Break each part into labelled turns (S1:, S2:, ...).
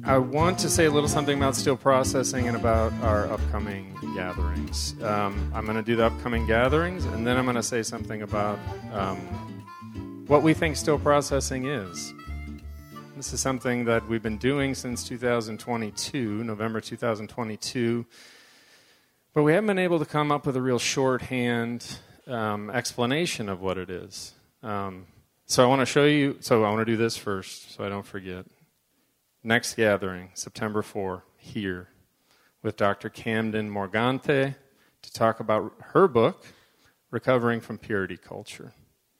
S1: I want to say a little something about still processing and about our upcoming gatherings. I'm going to do the upcoming gatherings, and then I'm going to say something about what we think still processing is. This is something that we've been doing since 2022, November 2022, but we haven't been able to come up with a real shorthand explanation of what it is. So I want to show you, so I want to do this first so I don't forget. Next gathering, September 4, here, with Dr. Camden Morgante to talk about her book, Recovering from Purity Culture.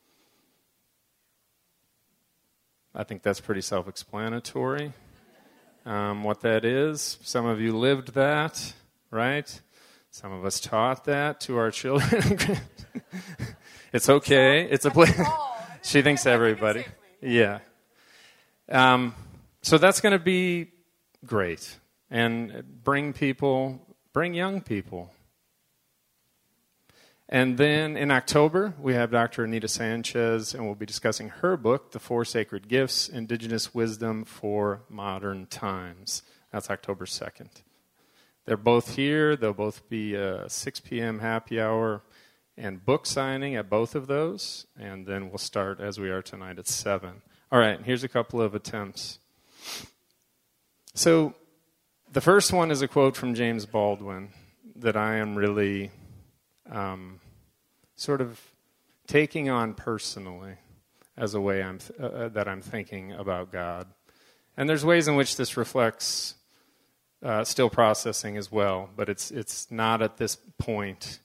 S1: I think that's pretty self-explanatory. What that is, some of you lived that, right? Some of us taught that to our children. It's okay. It's a place. She thinks everybody. Yeah. So that's going to be great. And bring young people. And then in October, we have Dr. Anita Sanchez, and we'll be discussing her book, The Four Sacred Gifts, Indigenous Wisdom for Modern Times. That's October 2nd. They're both here. There'll both be a 6 p.m. happy hour and book signing at both of those. And then we'll start, as we are tonight, at 7. All right, here's a couple of attempts. So the first one is a quote from James Baldwin that I am really sort of taking on personally as a way that I'm thinking about God. And there's ways in which this reflects still processing as well, but it's not at this point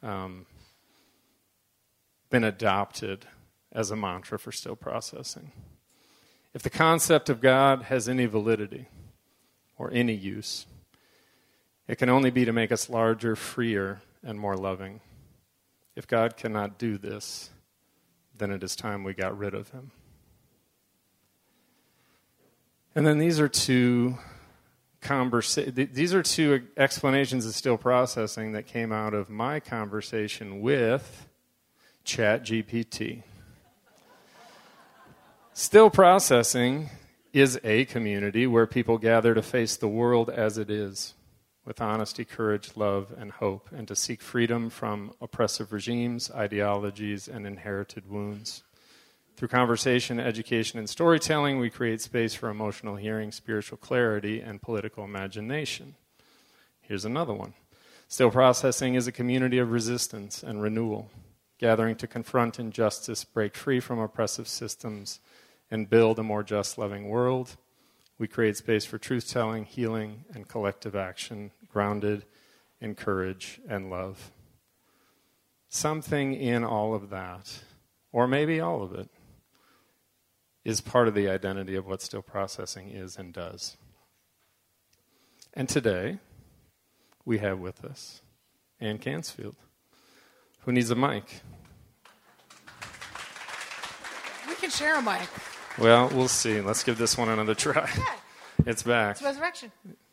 S1: been adopted as a mantra for still processing. If the concept of God has any validity or any use, it can only be to make us larger, freer, and more loving. If God cannot do this, then it is time we got rid of him. And then these are two explanations of still processing that came out of my conversation with ChatGPT. Still processing is a community where people gather to face the world as it is, with honesty, courage, love, and hope, and to seek freedom from oppressive regimes, ideologies, and inherited wounds. Through conversation, education, and storytelling, we create space for emotional hearing, spiritual clarity, and political imagination. Here's another one. Still processing is a community of resistance and renewal, gathering to confront injustice, break free from oppressive systems, and build a more just, loving world. We create space for truth-telling, healing, and collective action, grounded in courage and love. Something in all of that, or maybe all of it, is part of the identity of what still processing is and does. And today, we have with us Ann Cansfield, who needs a mic.
S2: We can share a mic.
S1: Well, we'll see. Let's give this one another try.
S2: Yeah.
S1: It's back.
S2: It's resurrection.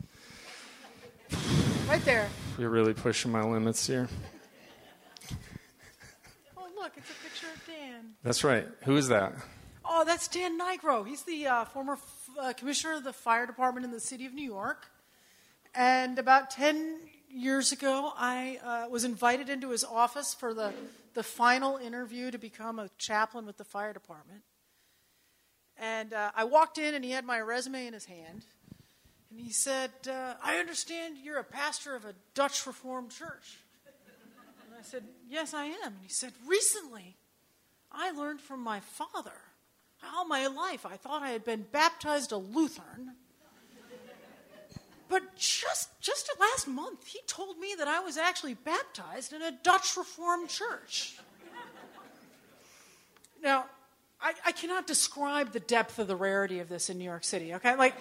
S2: Right there.
S1: You're really pushing my limits here.
S2: Oh, look, it's a picture of Dan.
S1: That's right. Who is that?
S2: Oh, that's Dan Nigro. He's the former commissioner of the fire department in the city of New York. And about 10 years ago, I was invited into his office for the final interview to become a chaplain with the fire department. And I walked in, and he had my resume in his hand. And he said, I understand you're a pastor of a Dutch Reformed church. And I said, yes, I am. And he said, recently, I learned from my father. All my life, I thought I had been baptized a Lutheran. But just last month, he told me that I was actually baptized in a Dutch Reformed church. Now, I cannot describe the depth of the rarity of this in New York City, okay? Like,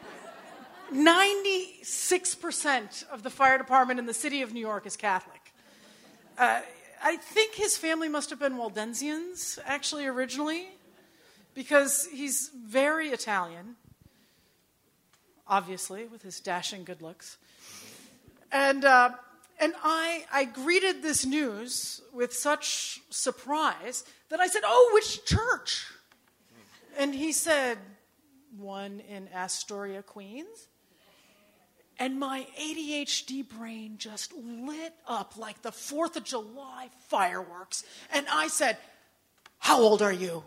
S2: 96% of the fire department in the city of New York is Catholic. I think his family must have been Waldensians, actually, originally, because he's very Italian, obviously, with his dashing good looks. And I greeted this news with such surprise that I said, "Oh, which church?" And he said, one in Astoria, Queens. And my ADHD brain just lit up like the 4th of July fireworks. And I said, "How old are you?"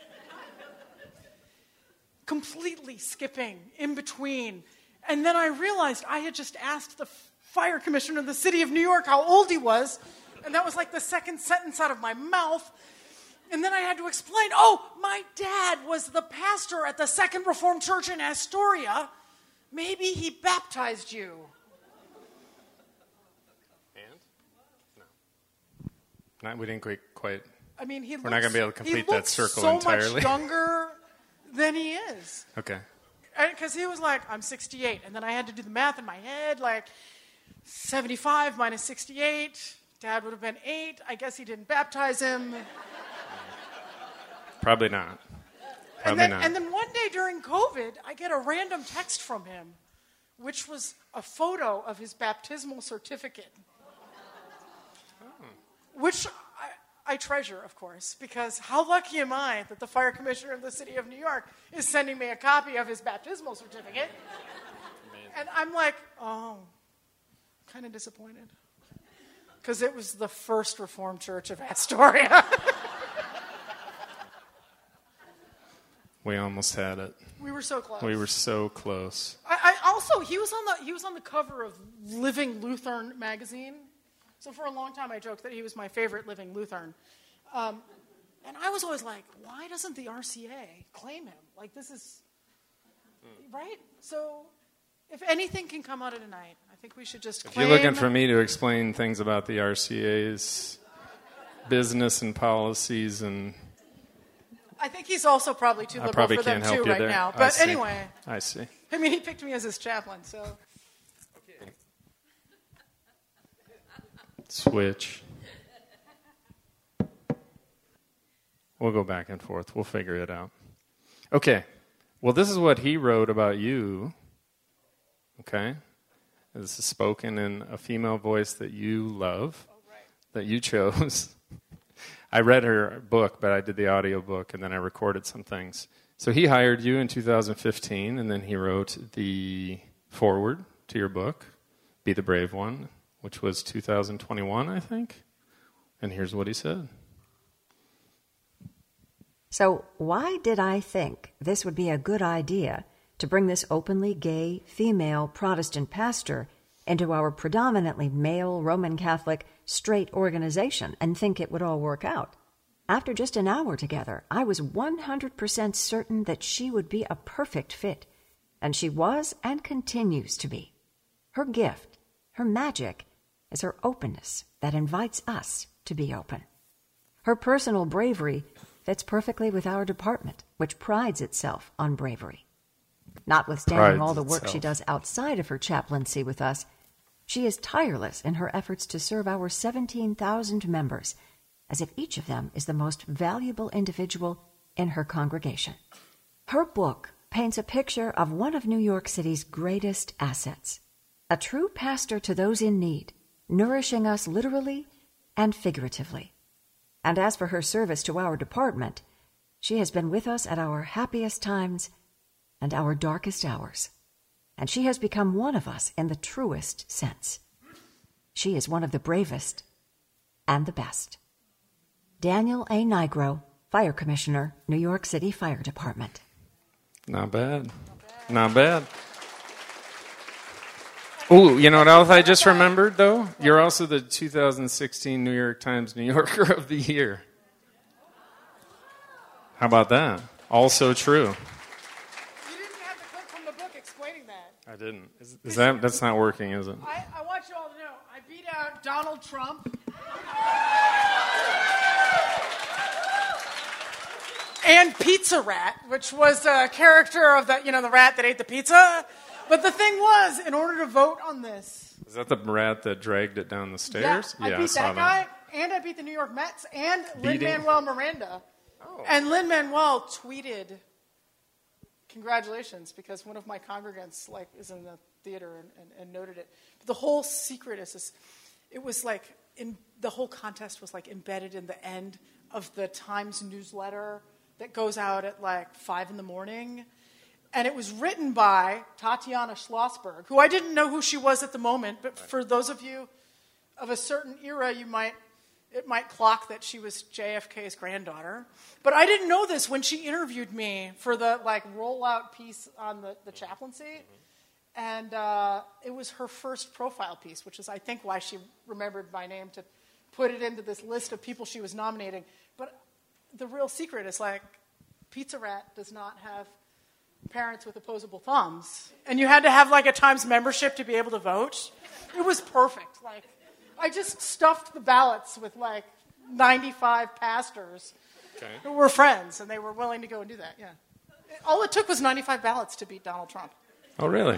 S2: Completely skipping in between. And then I realized I had just asked the fire commissioner of the city of New York how old he was. And that was like the second sentence out of my mouth. And then I had to explain, my dad was the pastor at the Second Reformed Church in Astoria. Maybe he baptized you.
S1: And? No. We didn't quite.
S2: I mean,
S1: we're not going to be able to complete that circle
S2: so
S1: entirely.
S2: Much younger than he is.
S1: Okay.
S2: Because he was like, "I'm 68." And then I had to do the math in my head, like 75 minus 68. Dad would have been 8. I guess he didn't baptize him.
S1: Probably not.
S2: And then one day during COVID, I get a random text from him, which was a photo of his baptismal certificate, which I treasure, of course, because how lucky am I that the fire commissioner of the city of New York is sending me a copy of his baptismal certificate? Amazing. And I'm like, kind of disappointed, because it was the First Reformed Church of Astoria.
S1: We almost had it.
S2: We were so close.
S1: We were so close.
S2: I also, he was on the cover of Living Lutheran magazine. So for a long time I joked that he was my favorite living Lutheran. And I was always like, why doesn't the RCA claim him? Like, this is, right? So if anything can come out of tonight, I think we should just claim.
S1: If you're looking for me to explain things about the RCA's business and policies and...
S2: I think he's also probably too liberal for them too right now. But anyway.
S1: I see.
S2: I mean, he picked me as his chaplain, so.
S1: Okay. Switch. We'll go back and forth. We'll figure it out. Okay. Well, this is what he wrote about you. Okay? This is spoken in a female voice that you love, that you chose. I read her book, but I did the audio book, and then I recorded some things. So he hired you in 2015, and then he wrote the foreword to your book, Be the Brave One, which was 2021, I think. And here's what he said.
S3: So why did I think this would be a good idea to bring this openly gay female Protestant pastor into our predominantly male Roman Catholic straight organization and think it would all work out? After just an hour together, I was 100% certain that she would be a perfect fit, and she was and continues to be. Her gift, her magic, is her openness that invites us to be open. Her personal bravery fits perfectly with our department, which prides itself on bravery. Notwithstanding all the work she does outside of her chaplaincy with us, she is tireless in her efforts to serve our 17,000 members, as if each of them is the most valuable individual in her congregation. Her book paints a picture of one of New York City's greatest assets, a true pastor to those in need, nourishing us literally and figuratively. And as for her service to our department, she has been with us at our happiest times and our darkest hours. And she has become one of us in the truest sense. She is one of the bravest and the best. Daniel A. Nigro, Fire Commissioner, New York City Fire Department.
S1: Not bad. Not bad. Ooh, you know what else I just remembered, though? You're also the 2016 New York Times New Yorker of the Year. How about that? Also true.
S2: You didn't have the clip from the book explaining that.
S1: I didn't. Is that's not working, is it?
S2: I want you all to know, I beat out Donald Trump. And Pizza Rat, which was a character of the rat that ate the pizza. But the thing was, in order to vote on this...
S1: Is that the rat that dragged it down the stairs?
S2: Yeah, I beat that guy, and I beat the New York Mets, and Lin-Manuel Miranda. Oh. And Lin-Manuel tweeted, congratulations, because one of my congregants is in the theater and noted it. But the whole secret is this. It was the whole contest was embedded in the end of the Times newsletter that goes out at 5 in the morning. And it was written by Tatiana Schlossberg, who I didn't know who she was at the moment, but for those of you of a certain era, it might clock that she was JFK's granddaughter. But I didn't know this when she interviewed me for the rollout piece on the chaplaincy. And it was her first profile piece, which is, I think, why she remembered my name to put it into this list of people she was nominating. But the real secret is, Pizza Rat does not have parents with opposable thumbs. And you had to have, a Times membership to be able to vote. It was perfect. I just stuffed the ballots with, 95 pastors who were friends, and they were willing to go and do that, yeah. All it took was 95 ballots to beat Donald Trump.
S1: Oh, really?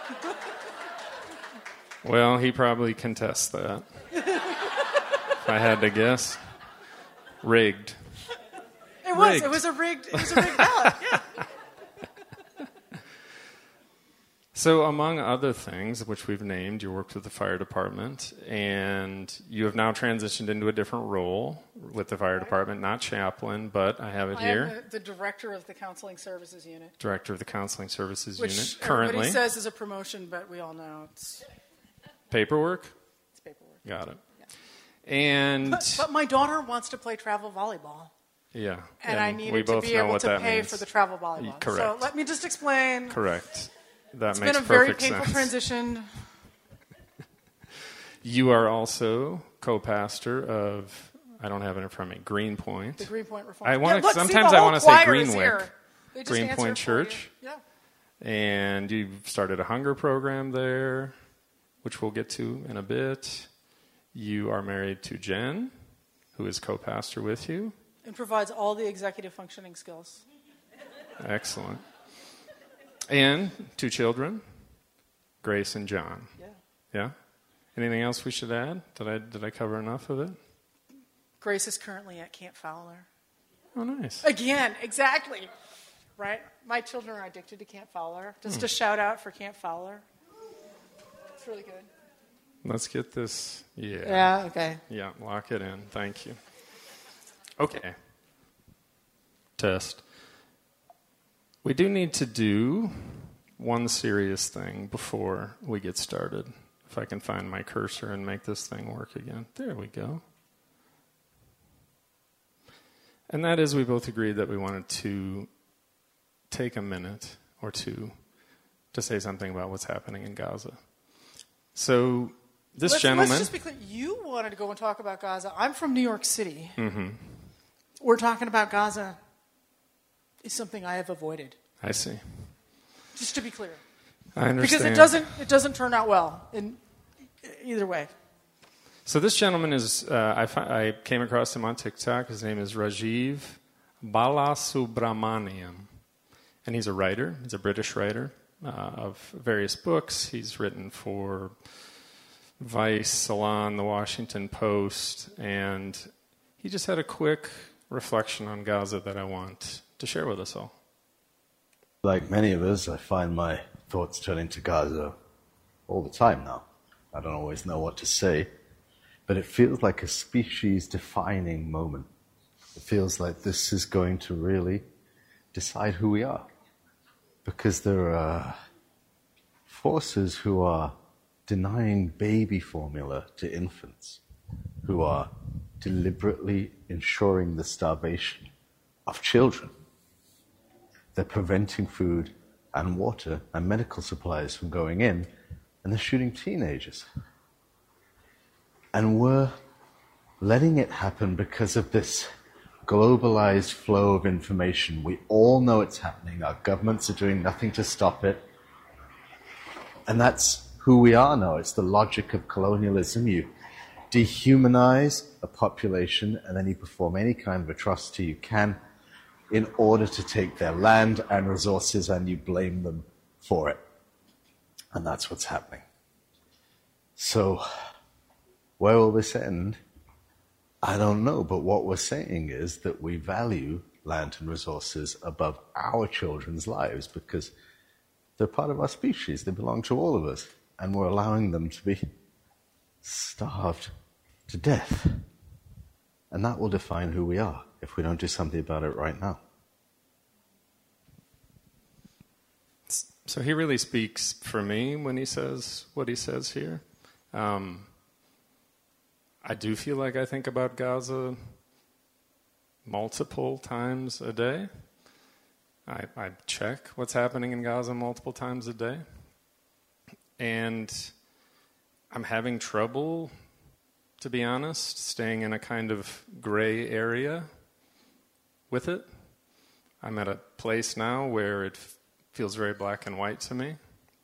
S1: Well, he probably contests that. If I had to guess. Rigged.
S2: It was a rigged ballot, yeah.
S1: So among other things, which we've named, you worked with the fire department, and you have now transitioned into a different role with the fire department, not chaplain, but I have it here.
S2: I am the director of the Counseling Services Unit.
S1: Director of the Counseling Services Unit,
S2: Which
S1: currently.
S2: everybody says is a promotion, but we all know it's...
S1: Paperwork?
S2: It's paperwork.
S1: Got it.
S2: Yeah.
S1: And...
S2: But my daughter wants to play travel volleyball.
S1: Yeah.
S2: And I needed to be able to pay for the travel volleyball.
S1: Correct.
S2: So let me just explain.
S1: Correct. That
S2: it's
S1: makes
S2: been a very
S1: perfect
S2: painful
S1: sense.
S2: transition.
S1: You are also co-pastor of, I don't have it in front of me, Greenpoint.
S2: The Greenpoint Reform.
S1: Sometimes I want to say Greenwick.
S2: Greenpoint
S1: Greenpoint Church.
S2: Yeah.
S1: And you've started a hunger program there, which we'll get to in a bit. You are married to Jen, who is co-pastor with you.
S2: And provides all the executive functioning skills.
S1: Excellent. And 2 children, Grace and John.
S2: Yeah.
S1: Yeah? Anything else we should add? Did I cover enough of it?
S2: Grace is currently at Camp Fowler.
S1: Oh, nice.
S2: Again, exactly. Right? My children are addicted to Camp Fowler. Just a shout out for Camp Fowler. It's really good.
S1: Let's get this. Yeah.
S2: Yeah, okay.
S1: Yeah, lock it in. Thank you. Okay. Test. We do need to do one serious thing before we get started. If I can find my cursor and make this thing work again. There we go. And that is, we both agreed that we wanted to take a minute or two to say something about what's happening in Gaza. So, this gentleman...
S2: Let's just be clear. You wanted to go and talk about Gaza. I'm from New York City.
S1: Mm-hmm.
S2: We're talking about Gaza is something I have avoided.
S1: I see.
S2: Just to be clear.
S1: I understand.
S2: Because it doesn't turn out well in either way.
S1: So this gentleman is, I came across him on TikTok. His name is Rajiv Balasubramaniam. And he's a writer. He's a British writer of various books. He's written for Vice, Salon, The Washington Post. And he just had a quick reflection on Gaza that I want to share with us all.
S4: Like many of us, I find my thoughts turning to Gaza all the time now. I don't always know what to say, but it feels like a species-defining moment. It feels like this is going to really decide who we are. Because there are forces who are denying baby formula to infants, who are deliberately ensuring the starvation of children. They're preventing food and water and medical supplies from going in, and they're shooting teenagers. And we're letting it happen because of this globalized flow of information. We all know it's happening. Our governments are doing nothing to stop it. And that's who we are now. It's the logic of colonialism. You dehumanize a population, and then you perform any kind of atrocity you can in order to take their land and resources, and you blame them for it. And that's what's happening. So, where will this end? I don't know, but what we're saying is that we value land and resources above our children's lives because they're part of our species. They belong to all of us. And we're allowing them to be starved to death. And that will define who we are if we don't do something about it right now.
S1: So he really speaks for me when he says what he says here. I do feel like I think about Gaza multiple times a day. I check what's happening in Gaza multiple times a day. And I'm having trouble, to be honest, staying in a kind of gray area with it. I'm at a place now where it feels very black and white to me.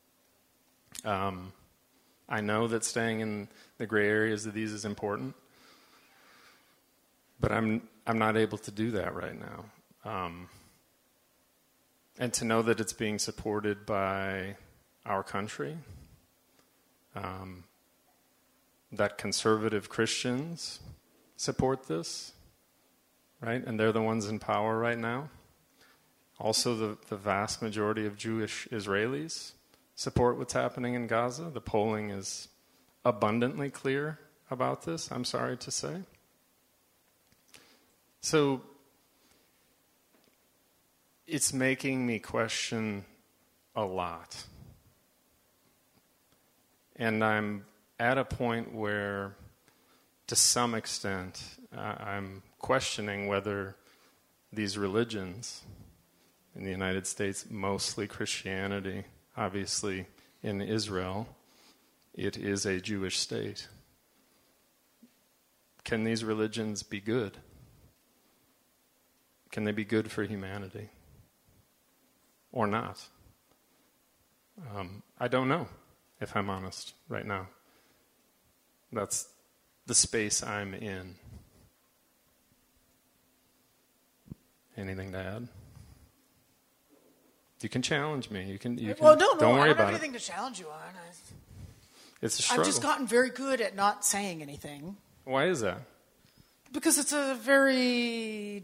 S1: I know that staying in the gray areas of these is important, but I'm not able to do that right now. And to know that it's being supported by our country, that conservative Christians support this, right? And they're the ones in power right now. Also, the vast majority of Jewish Israelis support what's happening in Gaza. The polling is abundantly clear about this, I'm sorry to say. So, it's making me question a lot. And I'm at a point where, to some extent, I'm questioning whether these religions in the United States, mostly Christianity, obviously in Israel, it is a Jewish state. Can these religions be good? Can they be good for humanity? Or not? I don't know, if I'm honest, right now. That's the space I'm in. Anything to add? You can challenge me. You can.
S2: Well,
S1: don't
S2: I
S1: worry
S2: don't
S1: about
S2: have anything to challenge you on.
S1: It's a struggle.
S2: I've just gotten very good at not saying anything.
S1: Why is that?
S2: Because it's a very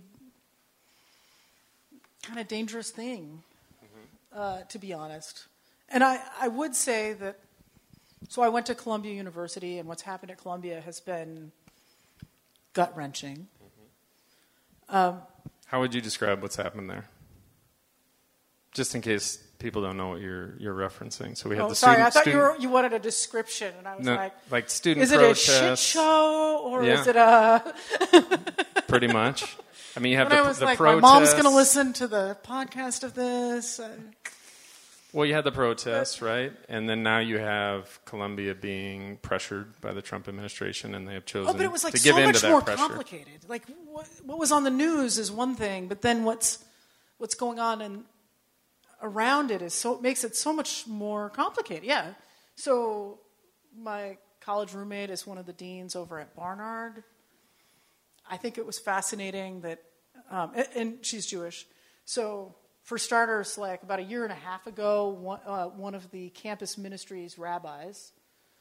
S2: kind of dangerous thing, to be honest. And I would say that, so I went to Columbia University, and what's happened at Columbia has been gut-wrenching.
S1: How would you describe what's happened there? Just in case people don't know what you're referencing. So we have the
S2: sorry,
S1: student,
S2: I thought you wanted a description, and I was
S1: like student
S2: is it
S1: protests.
S2: a shit show, or
S1: Yeah.
S2: is it a...
S1: Pretty much. I mean, you have
S2: But
S1: the
S2: I was
S1: the
S2: like,
S1: protests.
S2: my mom's going to listen to the podcast of this.
S1: Well, you had the protests, right? And then now you have Columbia being pressured by the Trump administration, and they have chosen
S2: but it was like
S1: to give
S2: so
S1: in to
S2: much
S1: that
S2: more
S1: pressure.
S2: complicated. Like what was on the news is one thing, but then what's going on around it makes it so much more complicated. Yeah. So my college roommate is one of the deans over at Barnard. I think it was fascinating that, and she's Jewish. So for starters, like about a year and a half ago, one of the campus ministries rabbis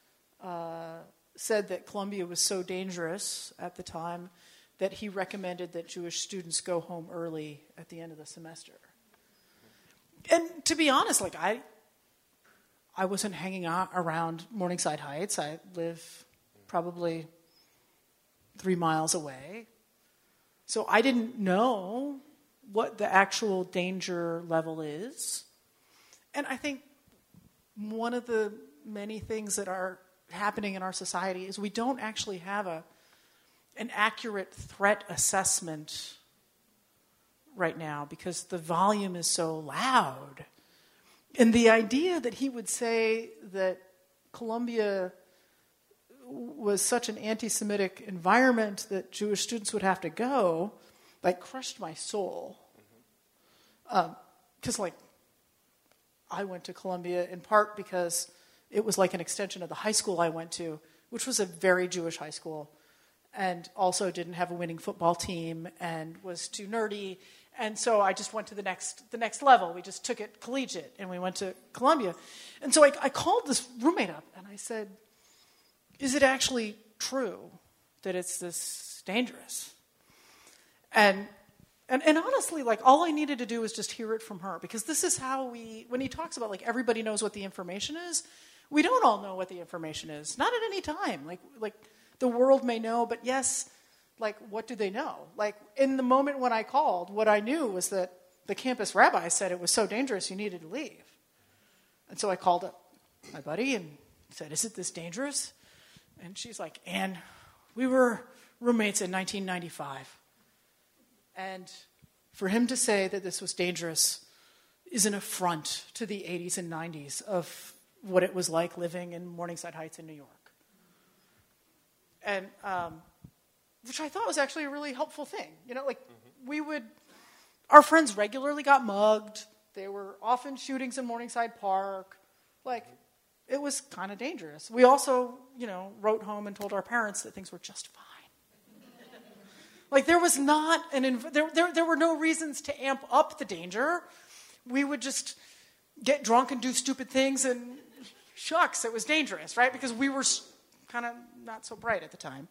S2: said that Columbia was so dangerous at the time that he recommended that Jewish students go home early at the end of the semester. And to be honest, like I wasn't hanging out around Morningside Heights. I live probably 3 miles away. So I didn't know what the actual danger level is. And I think one of the many things that are happening in our society is we don't actually have an accurate threat assessment right now because the volume is so loud. And the idea that he would say that Columbia was such an anti-Semitic environment that Jewish students would have to go, like, crushed my soul. Because, I went to Columbia in part because it was like an extension of the high school I went to, which was a very Jewish high school, and also didn't have a winning football team and was too nerdy. And so I just went to the next level. We just took it collegiate, and we went to Columbia. And so I called this roommate up, and I said, is it actually true that it's this dangerous? And honestly, like, all I needed to do was just hear it from her, because this is how when he talks about, like, everybody knows what the information is, we don't all know what the information is, not at any time. Like the world may know, but yes, like, what do they know? Like, in the moment when I called, what I knew was that the campus rabbi said it was so dangerous you needed to leave. And so I called up my buddy and said, is it this dangerous? And she's like, Ann, we were roommates in 1995. And for him to say that this was dangerous is an affront to the 80s and 90s of what it was like living in Morningside Heights in New York. And which I thought was actually a really helpful thing. You know, like our friends regularly got mugged. There were often shootings in Morningside Park. Like, it was kind of dangerous. We also, wrote home and told our parents that things were just fine. Like, there was not there were no reasons to amp up the danger. We would just get drunk and do stupid things, and shucks, it was dangerous, right? Because we were kind of not so bright at the time.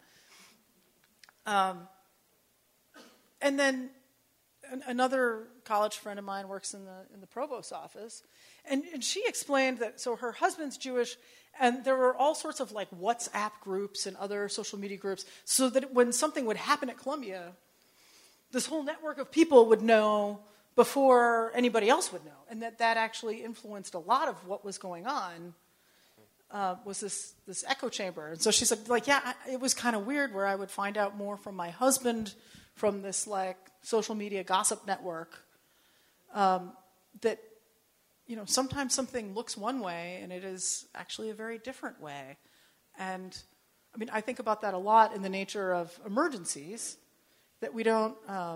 S2: And then another college friend of mine works in the provost's office, and she explained that, so her husband's Jewish, and there were all sorts of like WhatsApp groups and other social media groups, so that when something would happen at Columbia, this whole network of people would know before anybody else would know, and that actually influenced a lot of what was going on. Was this echo chamber. And so she said, it was kind of weird where I would find out more from my husband from this, like, social media gossip network that, sometimes something looks one way and it is actually a very different way. And, I think about that a lot in the nature of emergencies, that we don't,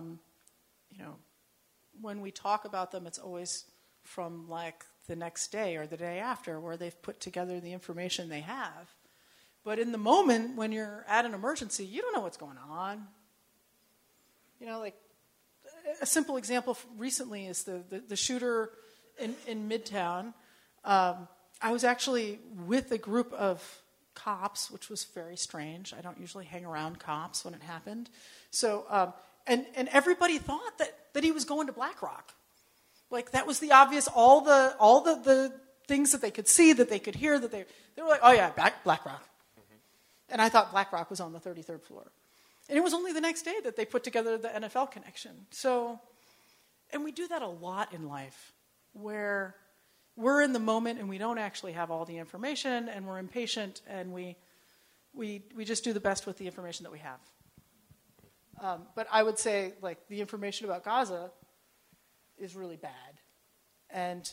S2: when we talk about them, it's always from, like, the next day or the day after, where they've put together the information they have. But in the moment, when you're at an emergency, you don't know what's going on. Like, a simple example recently is the shooter in Midtown. I was actually with a group of cops, which was very strange. I don't usually hang around cops when it happened. So, and everybody thought that he was going to Black Rock. Like, that was the obvious, all the things that they could see, that they could hear, that they were like, oh yeah, Black Rock. And I thought Black Rock was on the 33rd floor. And it was only the next day that they put together the NFL connection. So, and we do that a lot in life, where we're in the moment and we don't actually have all the information, and we're impatient, and we just do the best with the information that we have. But I would say, like, the information about Gaza is really bad. And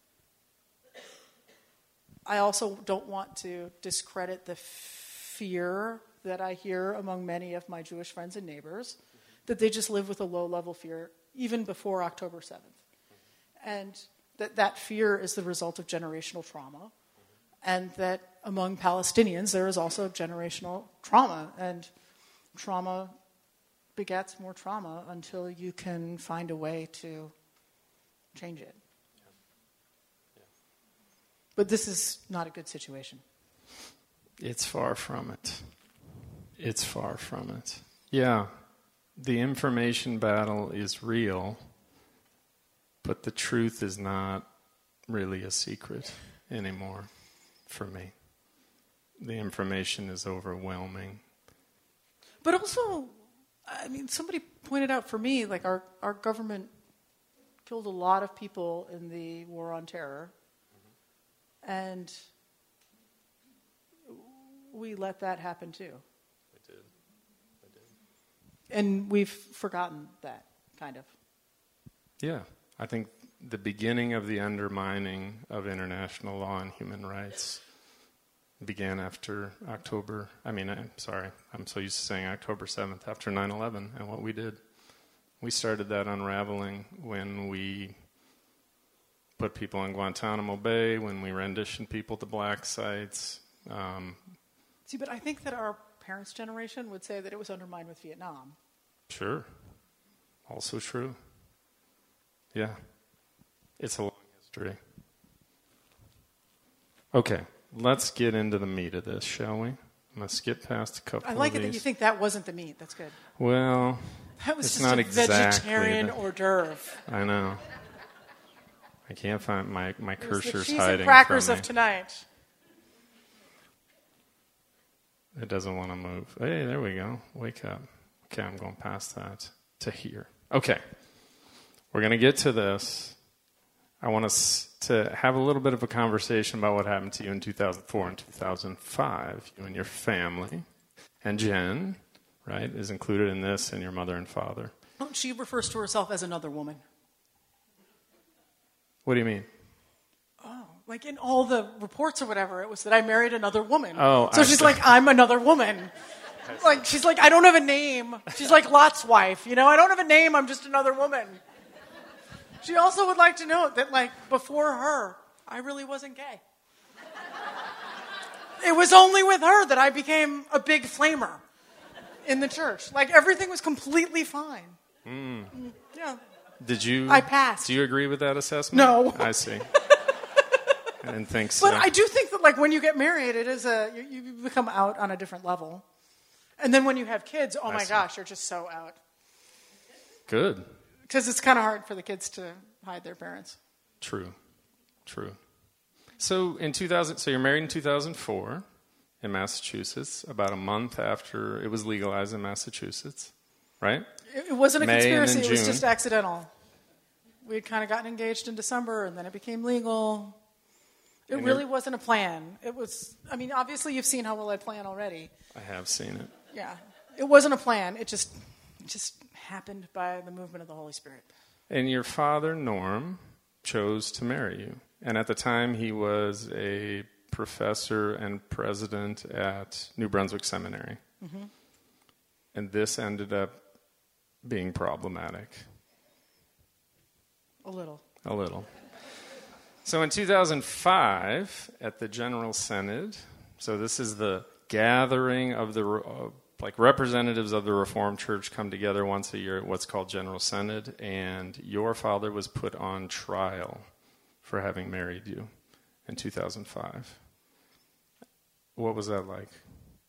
S2: I also don't want to discredit the fear that I hear among many of my Jewish friends and neighbors, that they just live with a low-level fear even before October 7th. And that fear is the result of generational trauma, and that among Palestinians there is also generational trauma, and trauma begets more trauma until you can find a way to change it. Yeah. But this is not a good situation.
S1: It's far from it. It's far from it. Yeah, the information battle is real, but the truth is not really a secret anymore for me. The information is overwhelming.
S2: But also, somebody pointed out for me, like, our government killed a lot of people in the war on terror, and we let that happen too.
S1: We did.
S2: And we've forgotten that, kind of.
S1: Yeah, I think the beginning of the undermining of international law and human rights began after I'm so used to saying October 7th, after 9/11, and what we did. We started that unraveling when we put people in Guantanamo Bay, when we renditioned people to black sites.
S2: See, but I think that our parents' generation would say that it was undermined with Vietnam.
S1: Sure. Also true. Yeah. It's a long history. Okay, let's get into the meat of this, shall we? I'm going to skip past a couple of these.
S2: I like it that you think that wasn't the meat. That's good.
S1: Well,
S2: that was
S1: it's
S2: just
S1: not
S2: a
S1: exactly
S2: vegetarian hors d'oeuvre.
S1: I know. I can't find my cursor's
S2: the cheese
S1: hiding
S2: and crackers
S1: from me.
S2: of tonight.
S1: It doesn't want to move. Hey, there we go. Wake up. Okay, I'm going past that to here. Okay. We're going to get to this. I want us to have a little bit of a conversation about what happened to you in 2004 and 2005, you and your family. And Jen, right, is included in this, and your mother and father.
S2: She refers to herself as another woman.
S1: What do you mean?
S2: Like in all the reports or whatever, it was that I married another woman.
S1: Oh,
S2: so she's like, I'm another woman. Like, she's like, I don't have a name. She's like Lot's wife, I don't have a name, I'm just another woman. She also would like to note that, like, before her, I really wasn't gay. It was only with her that I became a big flamer in the church. Like, everything was completely fine. Yeah.
S1: I
S2: passed.
S1: Do you agree with that assessment?
S2: No.
S1: I see. I didn't think so.
S2: But I do think that, like, when you get married, it is you become out on a different level. And then when you have kids, oh my gosh, you're just so out.
S1: Good.
S2: Because it's kind of hard for the kids to hide their parents.
S1: True. So you're married in 2004 in Massachusetts, about a month after it was legalized in Massachusetts, right?
S2: It wasn't a conspiracy, it was
S1: June.
S2: just accidental. We had kind of gotten engaged in December, and then it became legal. It really wasn't a plan. It was, obviously you've seen how well I plan already.
S1: I have seen it.
S2: Yeah. It wasn't a plan. It just happened by the movement of the Holy Spirit.
S1: And your father, Norm, chose to marry you. And at the time, he was a professor and president at New Brunswick Seminary. Mm-hmm. And this ended up being problematic.
S2: A little. So
S1: in 2005, at the General Synod, so this is the gathering of the representatives of the Reformed Church come together once a year at what's called General Synod, and your father was put on trial for having married you in 2005. What was that like?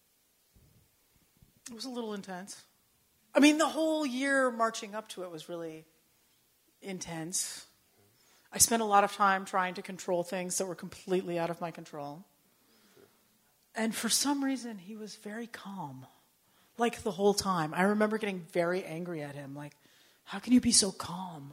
S2: It was a little intense. The whole year marching up to it was really intense. I spent a lot of time trying to control things that were completely out of my control. And for some reason, he was very calm. Like, the whole time. I remember getting very angry at him. Like, how can you be so calm?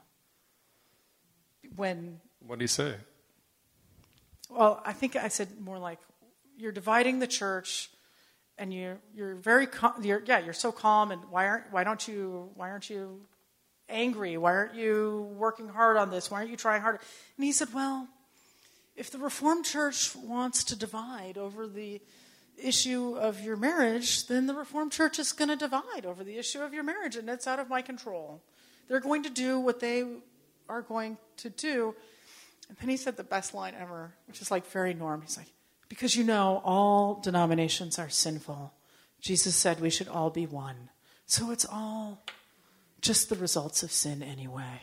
S2: What
S1: did he say?
S2: Well, I think I said more like, you're dividing the church, and you're very you're so calm, and why aren't you angry? Why aren't you working hard on this? Why aren't you trying harder? And he said, well, if the Reformed Church wants to divide over the issue of your marriage, then the Reformed Church is going to divide over the issue of your marriage, and it's out of my control. They're going to do what they are going to do. And then he said the best line ever, which is like very Norm. He's like, because all denominations are sinful. Jesus said we should all be one. So it's all just the results of sin anyway.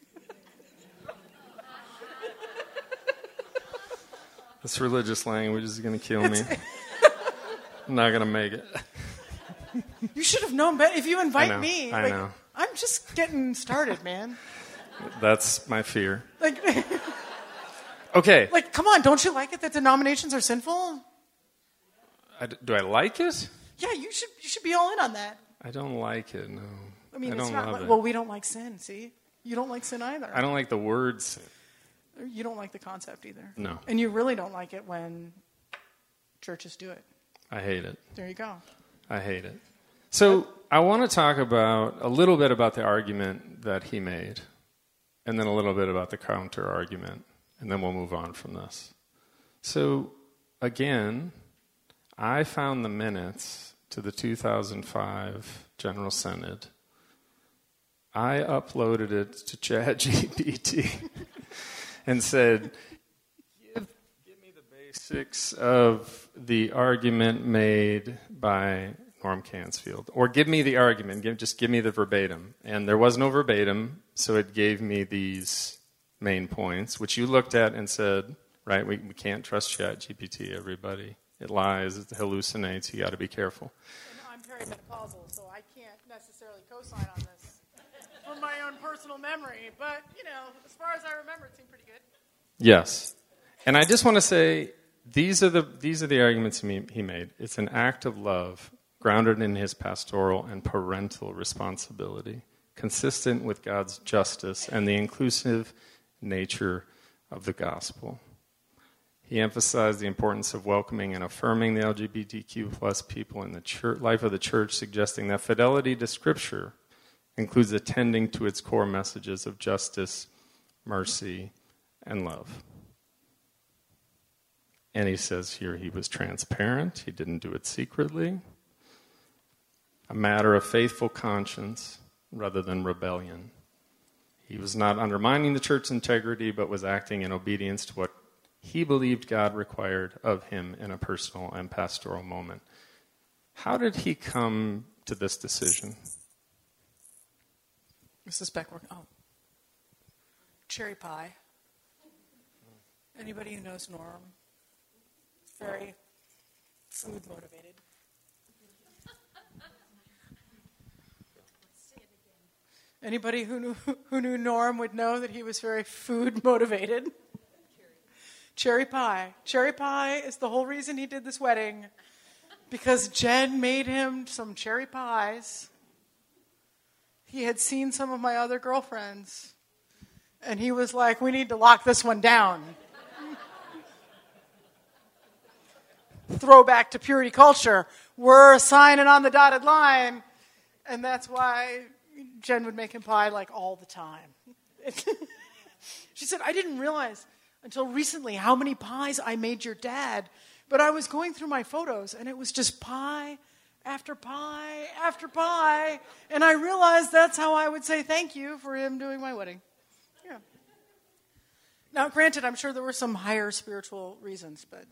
S1: This religious language is going to kill me. I'm not going to make it.
S2: You should have known better. If you invite me,
S1: I know.
S2: I'm just getting started, man.
S1: That's my fear. Okay.
S2: Come on, don't you like it that denominations are sinful?
S1: Do I like it?
S2: Yeah, you should be all in on that.
S1: I don't like it, no. I
S2: it's
S1: don't
S2: not
S1: love it.
S2: Well, we don't like sin, see? You don't like sin either.
S1: I don't like the word sin.
S2: You don't like the concept either.
S1: No.
S2: And you really don't like it when churches do it.
S1: I hate it.
S2: There you go.
S1: I hate it. So I want to talk a little bit about the argument that he made, and then a little bit about the counter argument, and then we'll move on from this. So again, I found the minutes to the 2005 General Synod. I uploaded it to ChatGPT and said, give me the basics of the argument made by Norm Cansfield. Or give me the argument. Just give me the verbatim. And there was no verbatim, so it gave me these main points, which you looked at and said, right, we can't trust ChatGPT, everybody. It lies, it hallucinates, you got to be careful.
S2: And I'm perimenopausal, so I can't necessarily co-sign on this from my own personal memory. But, as far as I remember, it seemed pretty good.
S1: Yes. And I just want to say, these are the arguments he made. It's an act of love grounded in his pastoral and parental responsibility, consistent with God's justice and the inclusive nature of the gospel. He emphasized the importance of welcoming and affirming the LGBTQ plus people in the life of the church, suggesting that fidelity to Scripture includes attending to its core messages of justice, mercy, and love. And he says here he was transparent. He didn't do it secretly. A matter of faithful conscience rather than rebellion. He was not undermining the church's integrity, but was acting in obedience to what he believed God required of him in a personal and pastoral moment. How did he come to this decision?
S2: Mrs. Beckworth. Oh. Cherry pie. Anybody who knows Norm? Very food motivated. Anybody who knew Norm would know that he was very food motivated. Cherry pie. Cherry pie is the whole reason he did this wedding, because Jen made him some cherry pies. He had seen some of my other girlfriends, and he was like, we need to lock this one down. Throwback to purity culture. We're signing on the dotted line, and that's why Jen would make him pie like all the time. She said, I didn't realize until recently how many pies I made your dad, but I was going through my photos, and it was just pie after pie after pie, and I realized that's how I would say thank you for him doing my wedding. Yeah. Now, granted, I'm sure there were some higher spiritual reasons, but...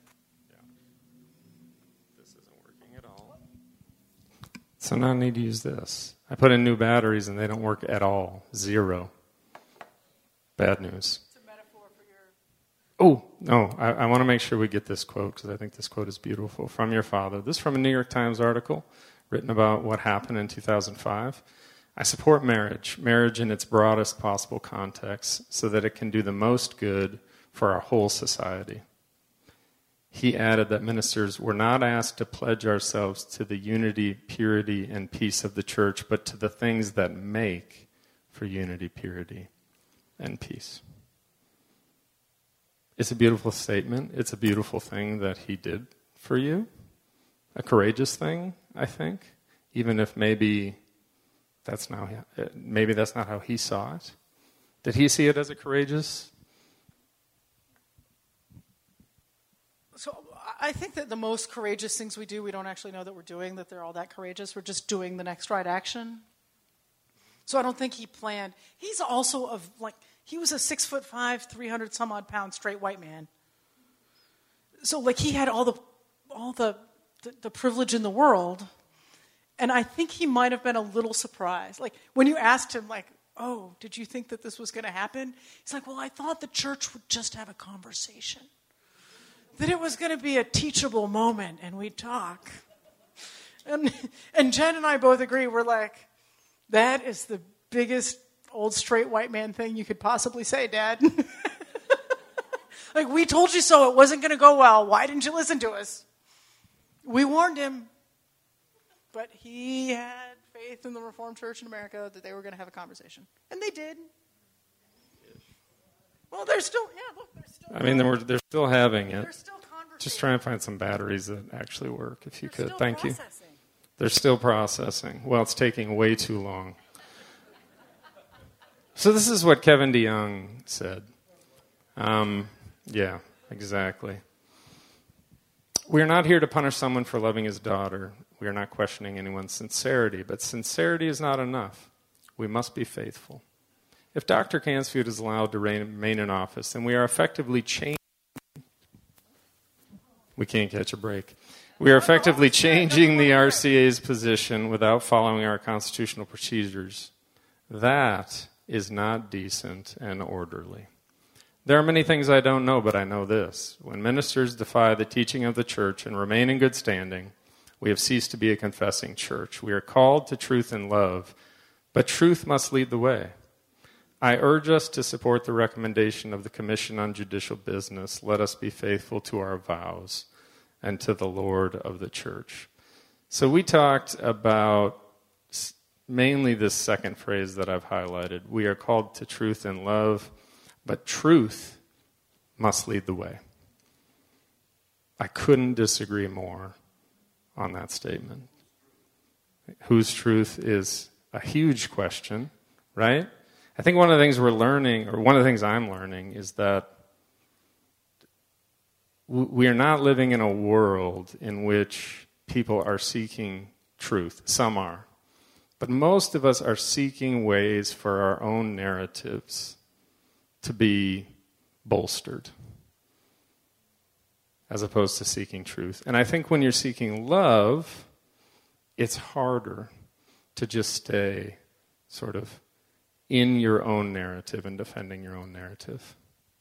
S1: This isn't working at all. So now I need to use this. I put in new batteries, and they don't work at all. Zero. Bad news.
S2: It's a metaphor for your...
S1: Oh, no, I want to make sure we get this quote, because I think this quote is beautiful. From your father. This is from a New York Times article written about what happened in 2005. I support marriage in its broadest possible context, so that it can do the most good for our whole society. He added that ministers were not asked to pledge ourselves to the unity, purity, and peace of the church, but to the things that make for unity, purity, and peace. It's a beautiful statement. It's a beautiful thing that he did for you. A courageous thing, I think, even if maybe that's not how he saw it. Did he see it as a courageous?
S2: So I think that the most courageous things we do, we don't actually know that we're doing, that they're all that courageous. We're just doing the next right action. So I don't think he planned. He's also he was a 6'5", 300 some odd pound straight white man. So he had all the privilege in the world, and I think he might have been a little surprised. When you asked him, oh, did you think that this was going to happen? He's like, well, I thought the church would just have a conversation. That it was going to be a teachable moment, and we'd talk. And Jen and I both agree. We're like, that is the biggest old straight white man thing you could possibly say, Dad. We told you so. It wasn't going to go well. Why didn't you listen to us? We warned him. But he had faith in the Reformed Church in America that they were going to have a conversation. And they did. Well, they're still,
S1: they're still having it.
S2: They're still conversating.
S1: Just try and find some batteries that actually work, if you could.
S2: Still
S1: Thank
S2: processing.
S1: you. They're still processing. Well, it's taking way too long. So this is what Kevin DeYoung said. Yeah, exactly. We are not here to punish someone for loving his daughter. We are not questioning anyone's sincerity, but sincerity is not enough. We must be faithful. If Dr. Cansfield is allowed to remain in office, then we are effectively changing. We can't catch a break. We are effectively changing the RCA's position without following our constitutional procedures. That is not decent and orderly. There are many things I don't know, but I know this. When ministers defy the teaching of the church and remain in good standing, we have ceased to be a confessing church. We are called to truth and love, but truth must lead the way. I urge us to support the recommendation of the Commission on Judicial Business. Let us be faithful to our vows and to the Lord of the church. So we talked about mainly this second phrase that I've highlighted. We are called to truth and love, but truth must lead the way. I couldn't disagree more on that statement. Whose truth is a huge question, right? I think one of the things we're learning, or one of the things I'm learning, is that we are not living in a world in which people are seeking truth. Some are. But most of us are seeking ways for our own narratives to be bolstered, as opposed to seeking truth. And I think when you're seeking love, it's harder to just stay sort of in your own narrative and defending your own narrative.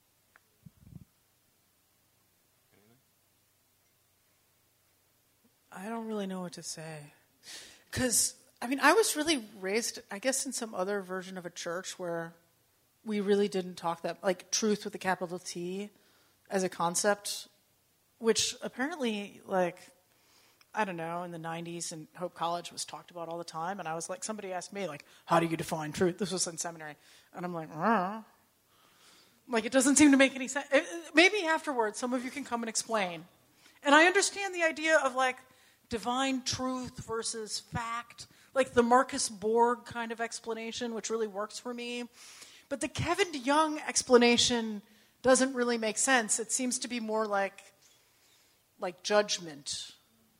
S2: I don't really know what to say. Because, I was really raised, I guess, in some other version of a church where we really didn't talk that, like truth with a capital T as a concept, which apparently, I don't know, in the 90s in Hope College was talked about all the time. And I was like, somebody asked me, how do you define truth? This was in seminary. And I'm like, it doesn't seem to make any sense. Maybe afterwards, some of you can come and explain. And I understand the idea of, divine truth versus fact, like the Marcus Borg kind of explanation, which really works for me. But the Kevin DeYoung explanation doesn't really make sense. It seems to be more like judgment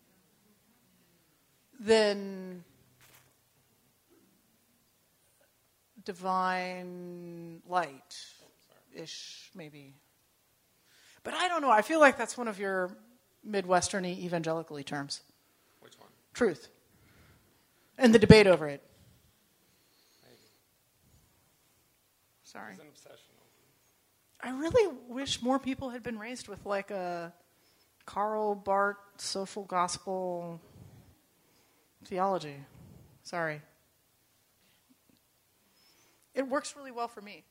S2: than divine light-ish, maybe. But I don't know. I feel like that's one of your Midwestern-y evangelical-y terms.
S1: Which one?
S2: Truth. And the debate over it.
S1: Maybe.
S2: Sorry.
S1: It's an obsession.
S2: I really wish more people had been raised with a Karl Barth social gospel theology. Sorry. It works really well for me.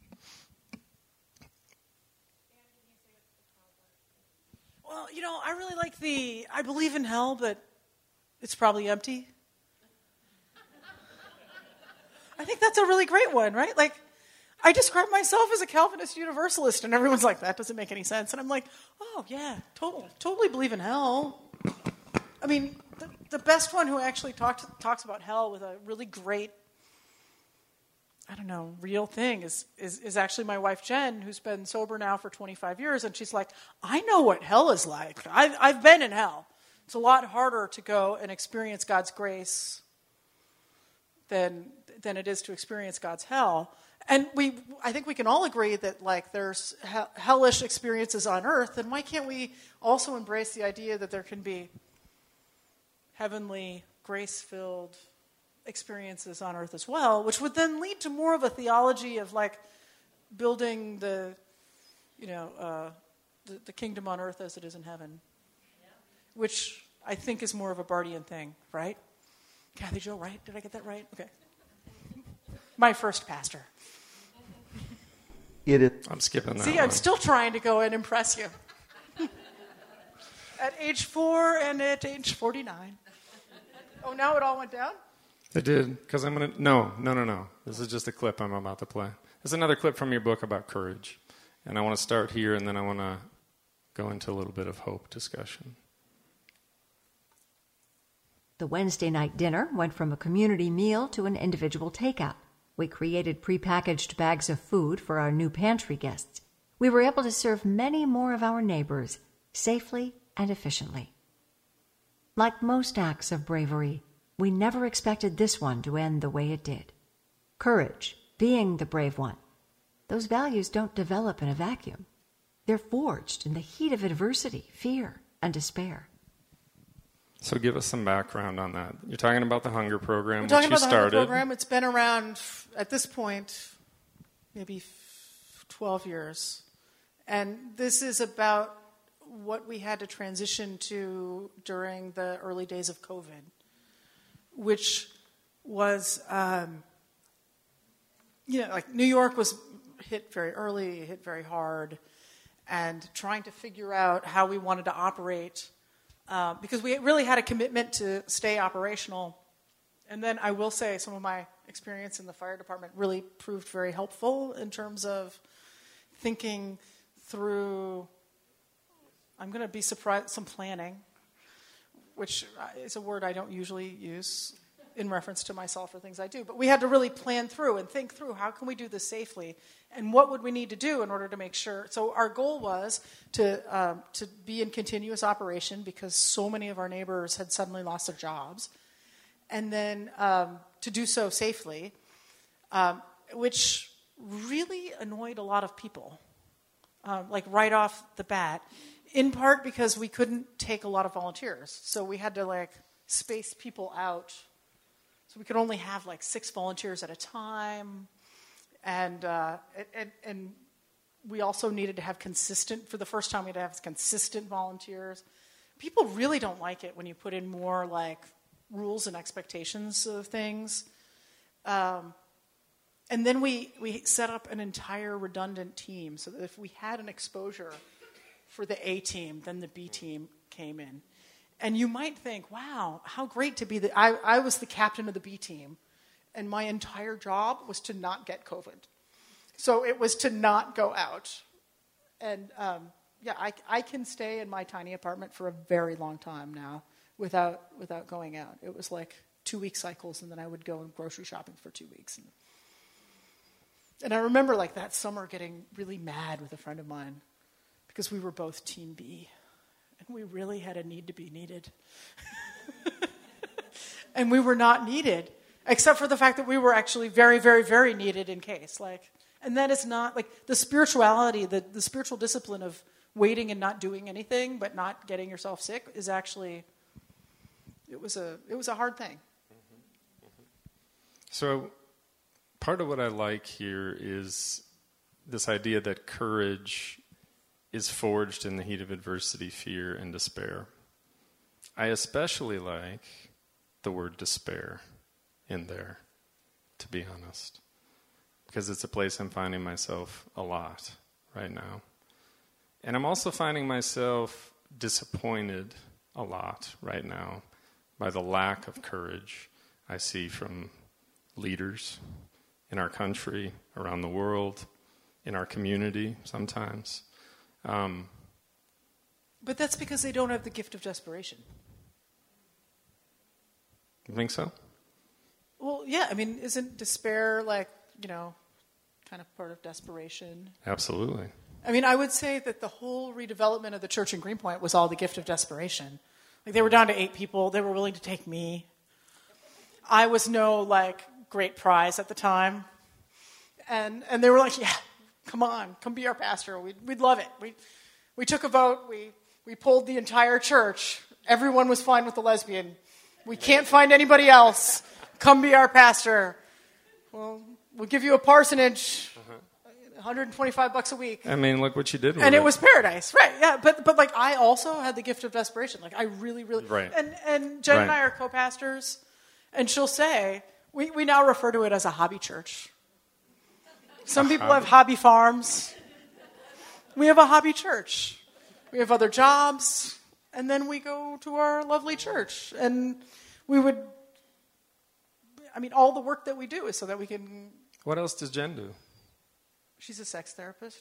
S2: Well, I really like I believe in hell, but it's probably empty. I think that's a really great one, right? I describe myself as a Calvinist Universalist, and everyone's like, that doesn't make any sense. And I'm like, oh, yeah, totally believe in hell. The best one who actually talks about hell with a really great, real thing is actually my wife, Jen, who's been sober now for 25 years, and she's like, I know what hell is like. I've been in hell. It's a lot harder to go and experience God's grace than it is to experience God's hell. And I think we can all agree that there's hellish experiences on earth, and why can't we also embrace the idea that there can be heavenly, grace-filled experiences on earth as well, which would then lead to more of a theology of building the kingdom on earth as it is in heaven, which I think is more of a Barthian thing, right? Kathy Jo, right? Did I get that right? Okay. My first pastor.
S1: I'm skipping that.
S2: See, I'm still trying to go and impress you. At age 4 and at age 49. Oh, now it all went down?
S1: It did, because I'm going to... No. This is just a clip I'm about to play. This is another clip from your book about courage. And I want to start here, and then I want to go into a little bit of hope discussion.
S3: The Wednesday night dinner went from a community meal to an individual takeout. We created prepackaged bags of food for our new pantry guests. We were able to serve many more of our neighbors safely and efficiently. Like most acts of bravery, we never expected this one to end the way it did. Courage, being the brave one. Those values don't develop in a vacuum. They're forged in the heat of adversity, fear, and despair.
S1: So give us some background on that. You're talking about the Hunger Program,
S2: which you started. We're talking about the Hunger Program. It's been around, at this point, maybe 12 years. And this is about what we had to transition to during the early days of COVID, which was, New York was hit very early, hit very hard, and trying to figure out how we wanted to operate, because we really had a commitment to stay operational. And then I will say some of my experience in the fire department really proved very helpful in terms of thinking through, I'm going to be surprised, some planning, which is a word I don't usually use in reference to myself or things I do. But we had to really plan through and think through, how can we do this safely? And what would we need to do in order to make sure? So our goal was to be in continuous operation because so many of our neighbors had suddenly lost their jobs. And then to do so safely, which really annoyed a lot of people, like right off the bat, in part because we couldn't take a lot of volunteers. So we had to like space people out. So we could only have like 6 volunteers at a time. And we also needed to have for the first time we had to have consistent volunteers. People really don't like it when you put in more like rules and expectations of things. And then we set up an entire redundant team so that if we had an exposure for the A team, then the B team came in. And you might think, wow, how great to be I was the captain of the B team, and my entire job was to not get COVID. So it was to not go out. And I can stay in my tiny apartment for a very long time now without going out. It was like 2-week cycles, and then I would go grocery shopping for 2 weeks. And I remember like that summer getting really mad with a friend of mine because we were both Team B. And we really had a need to be needed. And we were not needed, except for the fact that we were actually very, very, very needed in case. And that is not, like, the spirituality, the spiritual discipline of waiting and not doing anything, but not getting yourself sick is actually, it was a hard thing.
S1: So part of what I like here is this idea that courage is forged in the heat of adversity, fear, and despair. I especially like the word despair in there, to be honest, because it's a place I'm finding myself a lot right now. And I'm also finding myself disappointed a lot right now by the lack of courage I see from leaders in our country, around the world, in our community sometimes.
S2: But that's because they don't have the gift of desperation.
S1: You think so?
S2: Well, yeah. I mean, isn't despair like, kind of part of desperation?
S1: Absolutely.
S2: I mean, I would say that the whole redevelopment of the church in Greenpoint was all the gift of desperation. Like, they were down to 8 people. They were willing to take me. I was no, great prize at the time. And they were like, yeah, come on, come be our pastor. We'd love it. We took a vote. We polled the entire church. Everyone was fine with the lesbian. We can't find anybody else. Come be our pastor. Well, we'll give you a parsonage, $125 a week.
S1: I mean, look what you did with
S2: and it was paradise, right? Yeah, but I also had the gift of desperation. I really,
S1: right.
S2: And Jen and I are co-pastors, and she'll say we now refer to it as a hobby church. Some people have hobby farms. We have a hobby church. We have other jobs, and then we go to our lovely church. And all the work that we do is so that we can...
S1: What else does Jen do?
S2: She's a sex therapist.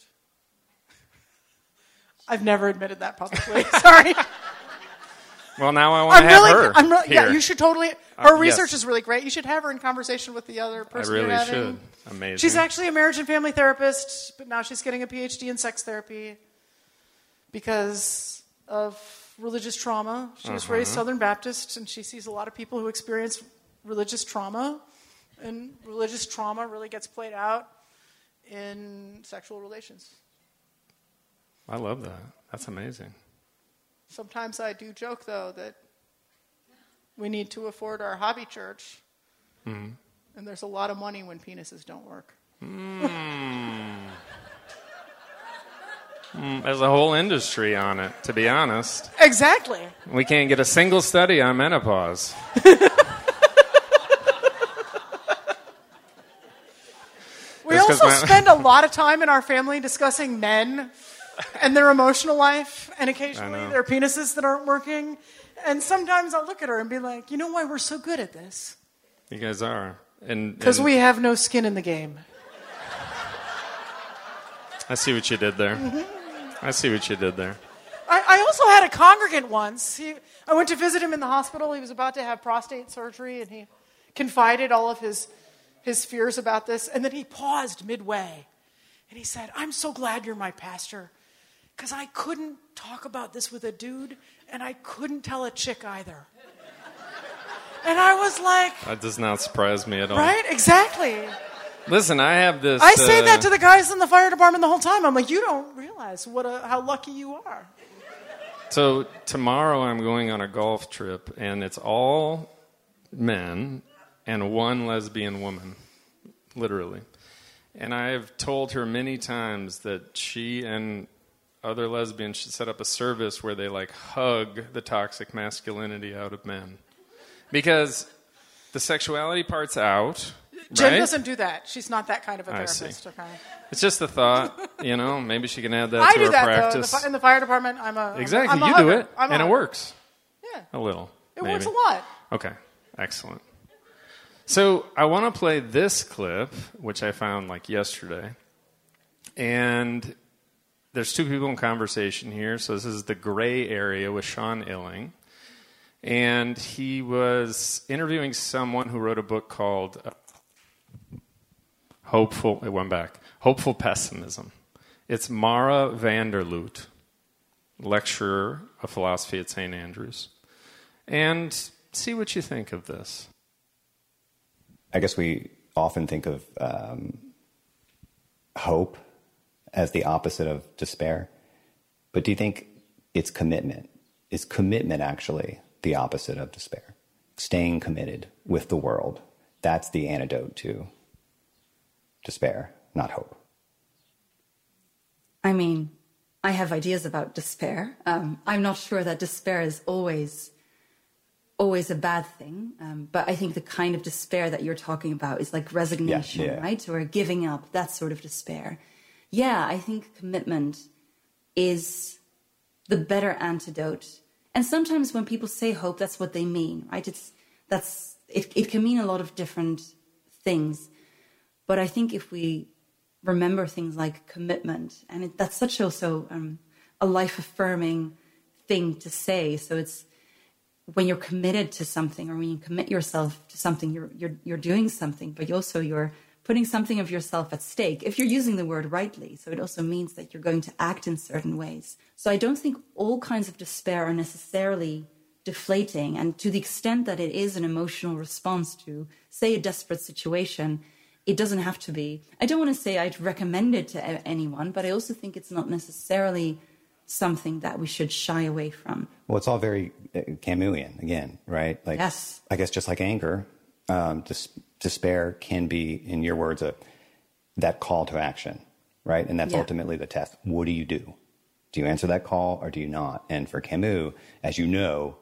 S2: I've never admitted that publicly. Sorry.
S1: Well, now I want to have her here.
S2: Yeah, you should totally... Her research is really great. You should have her in conversation with the other person you're having.
S1: I really should. Amazing.
S2: She's actually a marriage and family therapist, but now she's getting a PhD in sex therapy because of religious trauma. She was raised Southern Baptist, and she sees a lot of people who experience religious trauma, and religious trauma really gets played out in sexual relations.
S1: I love that. That's amazing.
S2: Sometimes I do joke, though, that we need to afford our hobby church, and there's a lot of money when penises don't work.
S1: There's a whole industry on it, to be honest.
S2: Exactly.
S1: We can't get a single study on menopause.
S2: We also spend a lot of time in our family discussing men and their emotional life, and occasionally their penises that aren't working. And sometimes I'll look at her and be like, you know why we're so good at this?
S1: You guys are.
S2: Because we have no skin in the game.
S1: I see what you did there. I see what you did there.
S2: I also had a congregant once. I went to visit him in the hospital. He was about to have prostate surgery, and he confided all of his fears about this. And then he paused midway, and he said, "I'm so glad you're my pastor, because I couldn't talk about this with a dude, and I couldn't tell a chick either." And I was like...
S1: That does not surprise me at all.
S2: Right? Exactly.
S1: Listen, I have this...
S2: I say that to the guys in the fire department the whole time. I'm like, you don't realize how lucky you are.
S1: So tomorrow I'm going on a golf trip, and it's all men and one lesbian woman, literally. And I've told her many times that she and other lesbians should set up a service where they hug the toxic masculinity out of men. Because the sexuality part's out,
S2: Jen
S1: right?
S2: doesn't do that. She's not that kind of a therapist. Okay.
S1: It's just a thought, maybe she can add that
S2: I
S1: to
S2: do
S1: her
S2: that,
S1: practice.
S2: though. In the fire department,
S1: Exactly,
S2: I'm a
S1: you
S2: hugger.
S1: do it,
S2: I'm
S1: and it works.
S2: Yeah.
S1: A little.
S2: It
S1: maybe.
S2: works a lot.
S1: Okay, excellent. So I want to play this clip, which I found yesterday. And there's two people in conversation here. So this is The Gray Area with Sean Illing. And he was interviewing someone who wrote a book called Hopeful Pessimism. It's Mara Vanderloot, lecturer of philosophy at St. Andrews. And see what you think of this.
S5: I guess we often think of hope as the opposite of despair. But do you think it's commitment? Is commitment actually the opposite of despair? Staying committed with the world. That's the antidote to despair, not hope.
S6: I mean, I have ideas about despair. I'm not sure that despair is always a bad thing. But I think the kind of despair that you're talking about is like resignation, right? Or giving up, that sort of despair. Yeah, I think commitment is the better antidote. And sometimes when people say hope, that's what they mean, right? It can mean a lot of different things. But I think if we remember things like commitment, and that's such also a life-affirming thing to say. So it's when you're committed to something, or when you commit yourself to something, you're doing something, but you're putting something of yourself at stake, if you're using the word rightly. So it also means that you're going to act in certain ways. So I don't think all kinds of despair are necessarily deflating. And to the extent that it is an emotional response to, say, a desperate situation, it doesn't have to be. I don't want to say I'd recommend it to anyone, but I also think it's not necessarily something that we should shy away from.
S5: Well, it's all very Camusian, again, right?
S6: Yes.
S5: I guess just like anger, despair can be, in your words, that call to action, right? And that's ultimately the test. What do you do? Do you answer that call or do you not? And for Camus, as you know,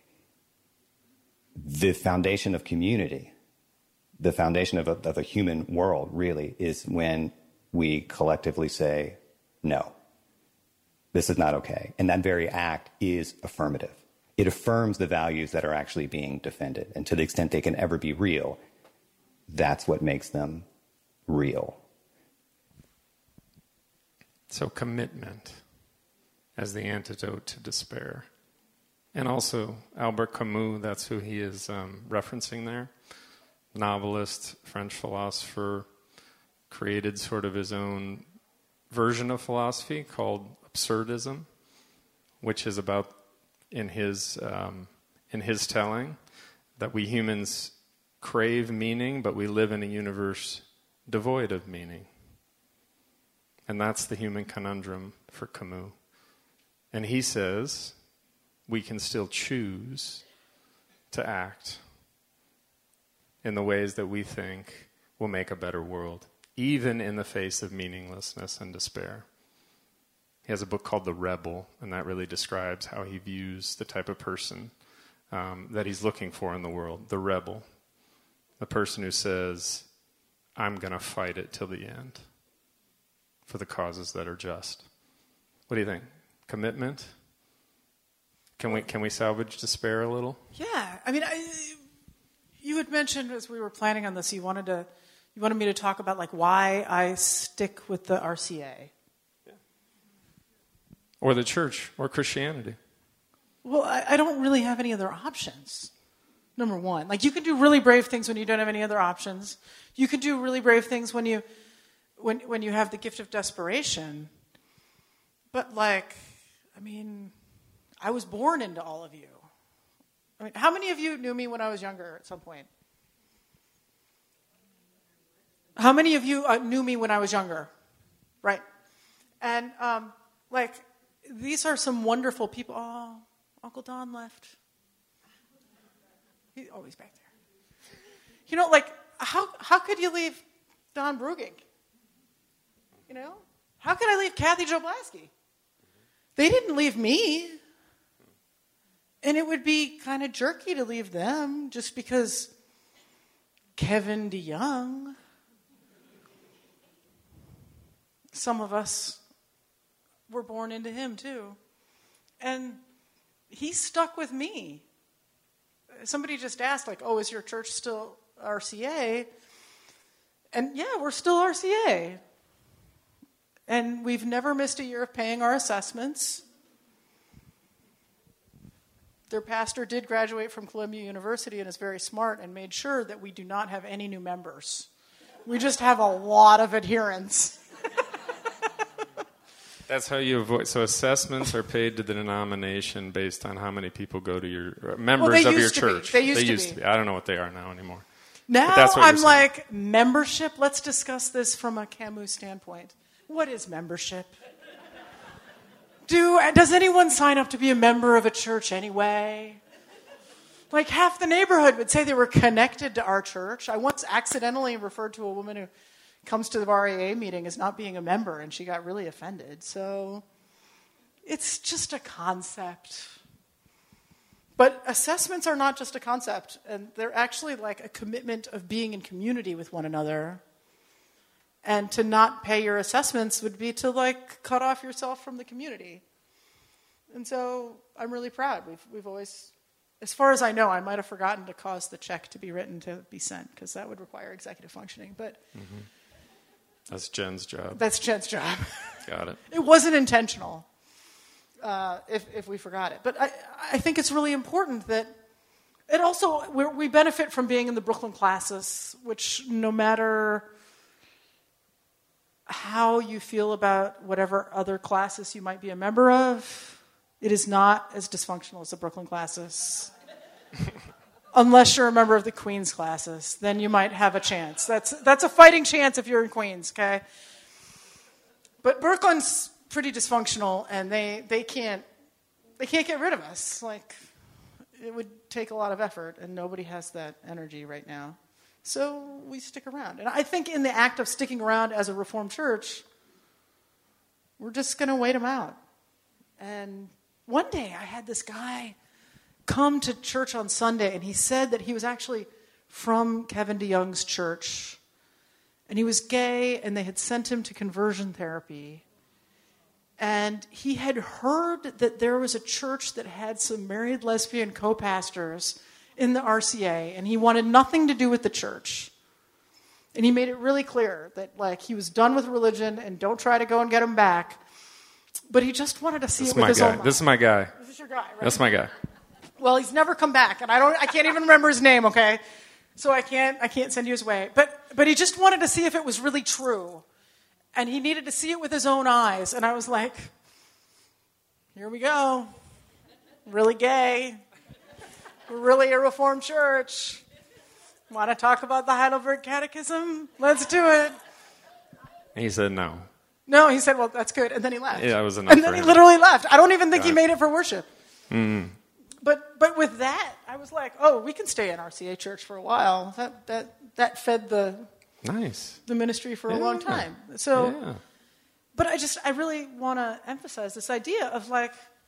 S5: the foundation of community, the foundation of a human world really is when we collectively say, no, this is not okay. And that very act is affirmative. It affirms the values that are actually being defended. And to the extent they can ever be real, that's what makes them real.
S1: So commitment as the antidote to despair. And also Albert Camus, that's who he is referencing there. Novelist, French philosopher, created sort of his own version of philosophy called absurdism, which is about, in his telling, that we humans crave meaning, but we live in a universe devoid of meaning. And that's the human conundrum for Camus. And he says we can still choose to act in the ways that we think will make a better world, even in the face of meaninglessness and despair. He has a book called The Rebel, and that really describes how he views the type of person that he's looking for in the world, the rebel, the person who says, I'm going to fight it till the end for the causes that are just. What do you think? Commitment? Can we salvage despair a little?
S2: Yeah. I mean, you had mentioned as we were planning on this, you wanted me to talk about why I stick with the RCA.
S1: or the church or Christianity.
S2: Well, I don't really have any other options. Number one, like you can do really brave things when you don't have any other options. You can do really brave things when you have the gift of desperation. But like, I mean, I was born into all of you. I mean, how many of you knew me when I was younger at some point? How many of you knew me when I was younger? Right. And like, these are some wonderful people. Oh, Uncle Don left. He's always back there. You know, like, how could you leave Don Bruging? You know? How could I leave Kathy Joblaski? They didn't leave me. And it would be kind of jerky to leave them just because Kevin DeYoung. Some of us were born into him too. And he stuck with me. Somebody just asked, like, oh, is your church still RCA? And yeah, we're still RCA. And we've never missed a year of paying our assessments. Their pastor did graduate from Columbia University and is very smart and made sure that we do not have any new members. We just have a lot of adherents.
S1: That's how you avoid. So assessments are paid to the denomination based on how many people go to your members of your church.
S2: They used to be.
S1: I don't know what they are now anymore.
S2: Now I'm like, membership? Let's discuss this from a Camus standpoint. What is membership? Does anyone sign up to be a member of a church anyway? Like half the neighborhood would say they were connected to our church. I once accidentally referred to a woman who comes to the RAA meeting as not being a member, and she got really offended. So it's just a concept. But assessments are not just a concept, and they're actually like a commitment of being in community with one another. And to not pay your assessments would be to like cut off yourself from the community. And so I'm really proud. We've always, as far as I know, I might have forgotten to cause the check to be written to be sent, because that would require executive functioning. But
S1: that's Jen's job.
S2: That's Jen's job.
S1: Got it.
S2: It wasn't intentional, if we forgot it. But I think it's really important that it also, we benefit from being in the Brooklyn classes, which no matter how you feel about whatever other classes you might be a member of, it is not as dysfunctional as the Brooklyn classes. Unless you're a member of the Queens classes, then you might have a chance. That's a fighting chance if you're in Queens, okay? But Brooklyn's pretty dysfunctional, and they can't get rid of us. Like, it would take a lot of effort, and nobody has that energy right now. So we stick around. And I think in the act of sticking around as a Reformed church, we're just going to wait them out. And one day I had this guy come to church on Sunday, and he said that he was actually from Kevin DeYoung's church, and he was gay, and they had sent him to conversion therapy. And he had heard that there was a church that had some married lesbian co-pastors in the RCA, and he wanted nothing to do with the church. And he made it really clear that like he was done with religion, and don't try to go and get him back. But he just wanted to see it with his own eyes.
S1: This is my guy.
S2: This is your guy, right?
S1: That's my guy.
S2: Well, he's never come back, and I can't even remember his name, okay? So I can't send you his way. But he just wanted to see if it was really true. And he needed to see it with his own eyes. And I was like, here we go. Really gay. We're really a Reformed church. Want to talk about the Heidelberg Catechism? Let's do it.
S1: And he said no.
S2: No, he said, well, that's good. And then he left.
S1: Yeah, it was enough.
S2: And then he literally left. I don't even think he made it for worship.
S1: Mm-hmm.
S2: But with that, I was like, oh, we can stay in RCA Church for a while. That fed the ministry for a long time. So, but I really want to emphasize this idea of like,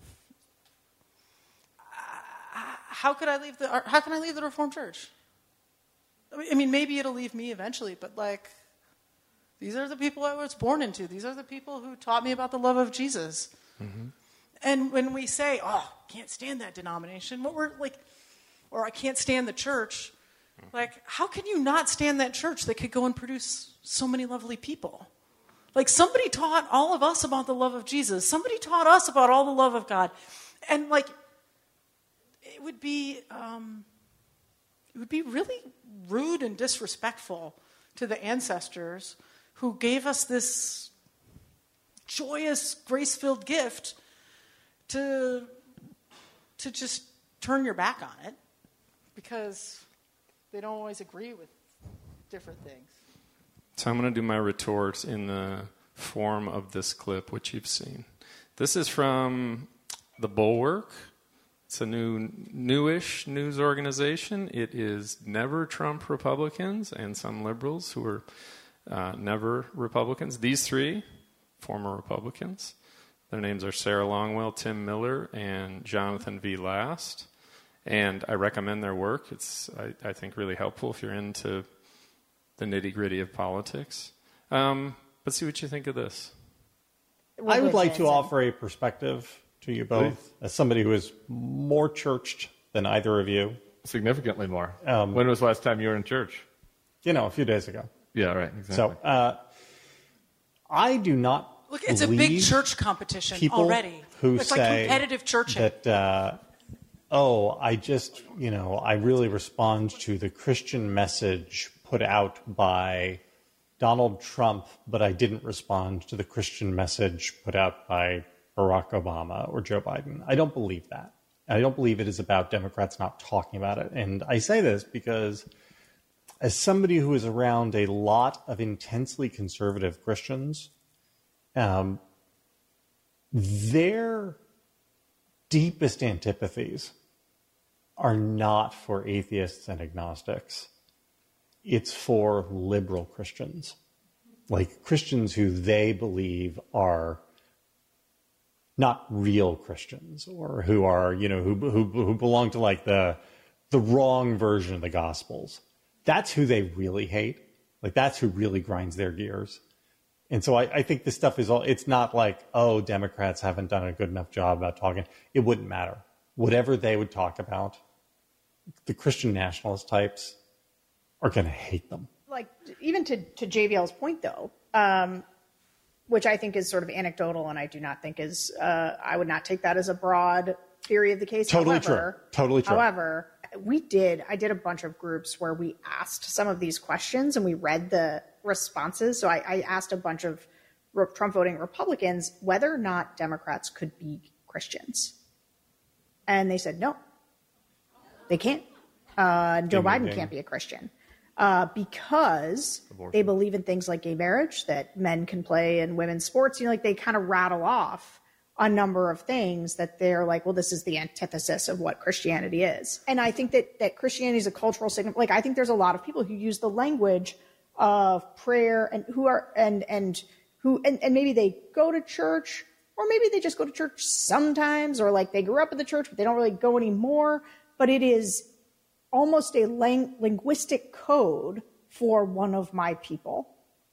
S2: how can I leave the Reformed Church? I mean, maybe it'll leave me eventually, but like, these are the people I was born into. These are the people who taught me about the love of Jesus. Mm-hmm. And when we say, oh, can't stand that denomination, what we're like, or I can't stand the church, like, how can you not stand that church that could go and produce so many lovely people? Like, somebody taught all of us about the love of Jesus. Somebody taught us about all the love of God. And, like, it would be really rude and disrespectful to the ancestors who gave us this joyous, grace-filled gift to just turn your back on it because they don't always agree with different things.
S1: So I'm going to do my retort in the form of this clip, which you've seen. This is from The Bulwark. It's a newish news organization. It is never Trump Republicans and some liberals who are never Republicans. These three, former Republicans. Their names are Sarah Longwell, Tim Miller, and Jonathan V. Last. And I recommend their work. It's, I think, really helpful if you're into the nitty-gritty of politics. But see what you think of this.
S7: I would like to offer a perspective to you both as somebody who is more churched than either of you.
S8: Significantly more. When was the last time you were in church?
S7: A few days ago.
S8: Yeah, right, exactly.
S7: So I do not
S2: Look, it's a big church competition already.
S7: It's
S2: like competitive churching.
S7: That, I really respond to the Christian message put out by Donald Trump, but I didn't respond to the Christian message put out by Barack Obama or Joe Biden. I don't believe that. I don't believe it is about Democrats not talking about it. And I say this because as somebody who is around a lot of intensely conservative Christians, their deepest antipathies are not for atheists and agnostics. It's for liberal Christians, like Christians who they believe are not real Christians, or who are, who belong to like the wrong version of the Gospels. That's who they really hate. Like, that's who really grinds their gears. And so I think this stuff is it's not like, oh, Democrats haven't done a good enough job about talking. It wouldn't matter. Whatever they would talk about, the Christian nationalist types are going to hate them.
S9: Like, even to JVL's point, though, which I think is sort of anecdotal, and I do not think is, I would not take that as a broad theory of the case.
S7: Totally true.
S9: However, I did a bunch of groups where we asked some of these questions and we read the responses. So I asked a bunch of Trump voting Republicans whether or not Democrats could be Christians. And they said, no, they can't. Joe Biden can't be a Christian. Because they believe in things like gay marriage, that men can play in women's sports. Like, they kind of rattle off a number of things that they're like, well, this is the antithesis of what Christianity is. And I think that Christianity is a cultural signal. Like, I think there's a lot of people who use the language of prayer and and maybe they go to church, or maybe they just go to church sometimes, or like they grew up in the church, but they don't really go anymore. But it is almost a linguistic code for one of my people.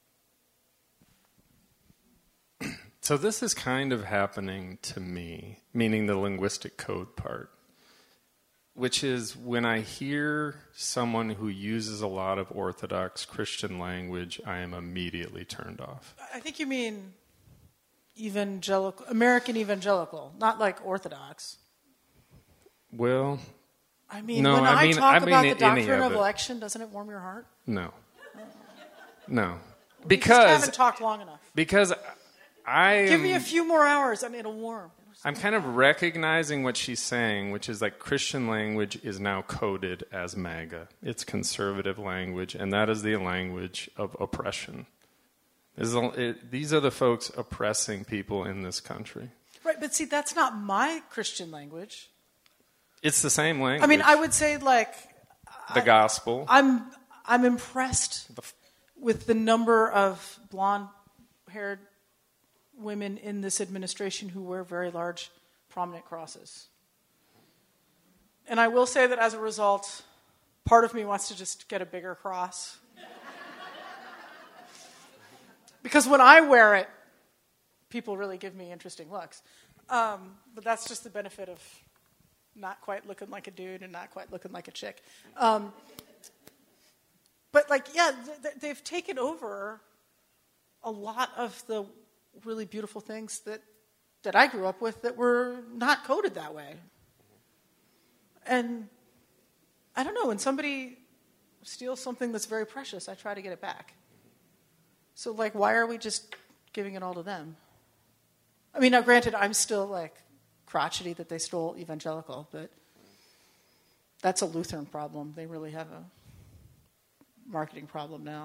S1: So this is kind of happening to me, meaning the linguistic code part, which is when I hear someone who uses a lot of Orthodox Christian language, I am immediately turned off.
S2: I think you mean evangelical, American evangelical, not like Orthodox.
S1: Well,
S2: I mean, when I talk about the doctrine of election, doesn't it warm your heart?
S1: No. No.
S2: We just haven't talked long enough.
S1: Because give
S2: me a few more hours and it'll warm.
S1: I'm kind of recognizing what she's saying, which is like Christian language is now coded as MAGA. It's conservative language, and that is the language of oppression. These are the folks oppressing people in this country.
S2: Right, but see, that's not my Christian language.
S1: It's the same language.
S2: I mean, I would say like
S1: the gospel.
S2: I'm impressed with the number of blonde-haired women in this administration who wear very large, prominent crosses. And I will say that as a result, part of me wants to just get a bigger cross. Because when I wear it, people really give me interesting looks. But that's just the benefit of not quite looking like a dude and not quite looking like a chick. But like, yeah, they've taken over a lot of the really beautiful things that I grew up with that were not coded that way. And I don't know, when somebody steals something that's very precious, I try to get it back. So, like, why are we just giving it all to them? I mean, now granted, I'm still, like, crotchety that they stole evangelical, but that's a Lutheran problem. They really have a marketing problem now.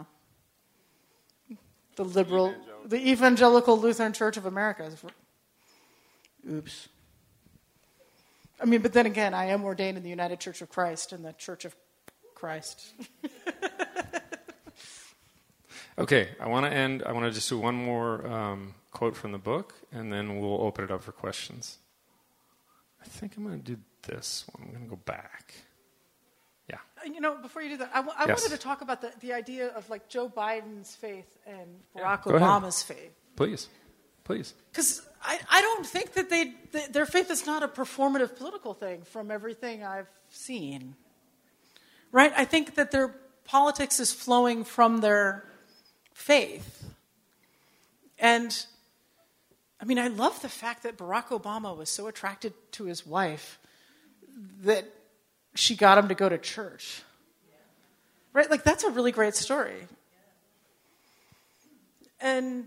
S2: The Evangelical Lutheran Church of America. Oops. I mean, but then again, I am ordained in the United Church of Christ and the Church of Christ.
S1: Okay, I want to just do one more quote from the book, and then we'll open it up for questions. I think I'm going to do this one. I'm going to go back. Yeah.
S2: You know, before you do that, I wanted to talk about the idea of, like, Joe Biden's faith and Barack Obama's faith.
S1: Please.
S2: Because I don't think that their faith is not a performative political thing from everything I've seen. Right? I think that their politics is flowing from their faith. And, I mean, I love the fact that Barack Obama was so attracted to his wife that she got him to go to church. Right? Like, that's a really great story. And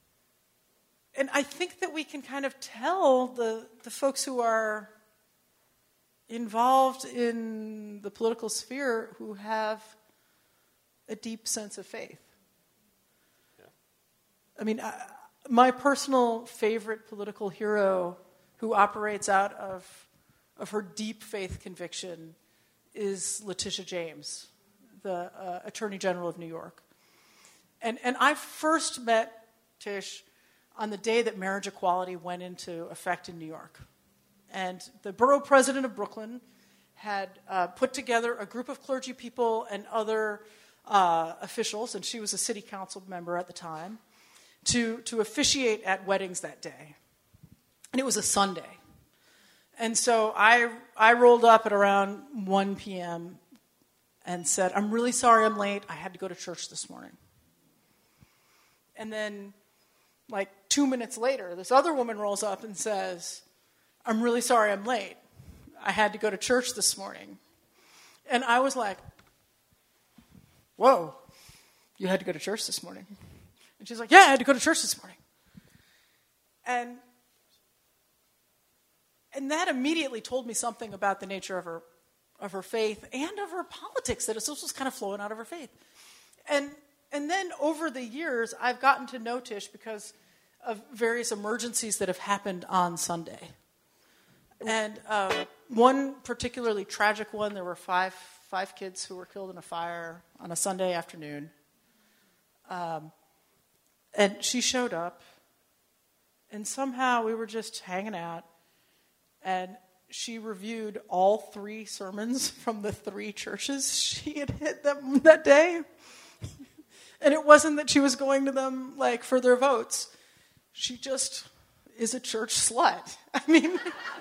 S2: I think that we can kind of tell the folks who are involved in the political sphere who have a deep sense of faith. Yeah. I mean, my personal favorite political hero who operates out of her deep faith conviction is Letitia James, the Attorney General of New York. And I first met Tish on the day that marriage equality went into effect in New York. And the borough president of Brooklyn had put together a group of clergy people and other officials, and she was a city council member at the time, to officiate at weddings that day. And it was a Sunday. And so I rolled up at around 1 p.m. and said, "I'm really sorry I'm late. I had to go to church this morning." And then, like 2 minutes later, this other woman rolls up and says, "I'm really sorry I'm late. I had to go to church this morning." And I was like, "Whoa, you had to go to church this morning?" And she's like, "Yeah, I had to go to church this morning." And that immediately told me something about the nature of her faith and of her politics, that this was kind of flowing out of her faith. And then over the years, I've gotten to know Tish because of various emergencies that have happened on Sunday. And one particularly tragic one, there were five kids who were killed in a fire on a Sunday afternoon. And she showed up, and somehow we were just hanging out, and she reviewed all 3 sermons from the 3 churches she had hit them that day. And it wasn't that she was going to them, like, for their votes. She just is a church slut. I mean,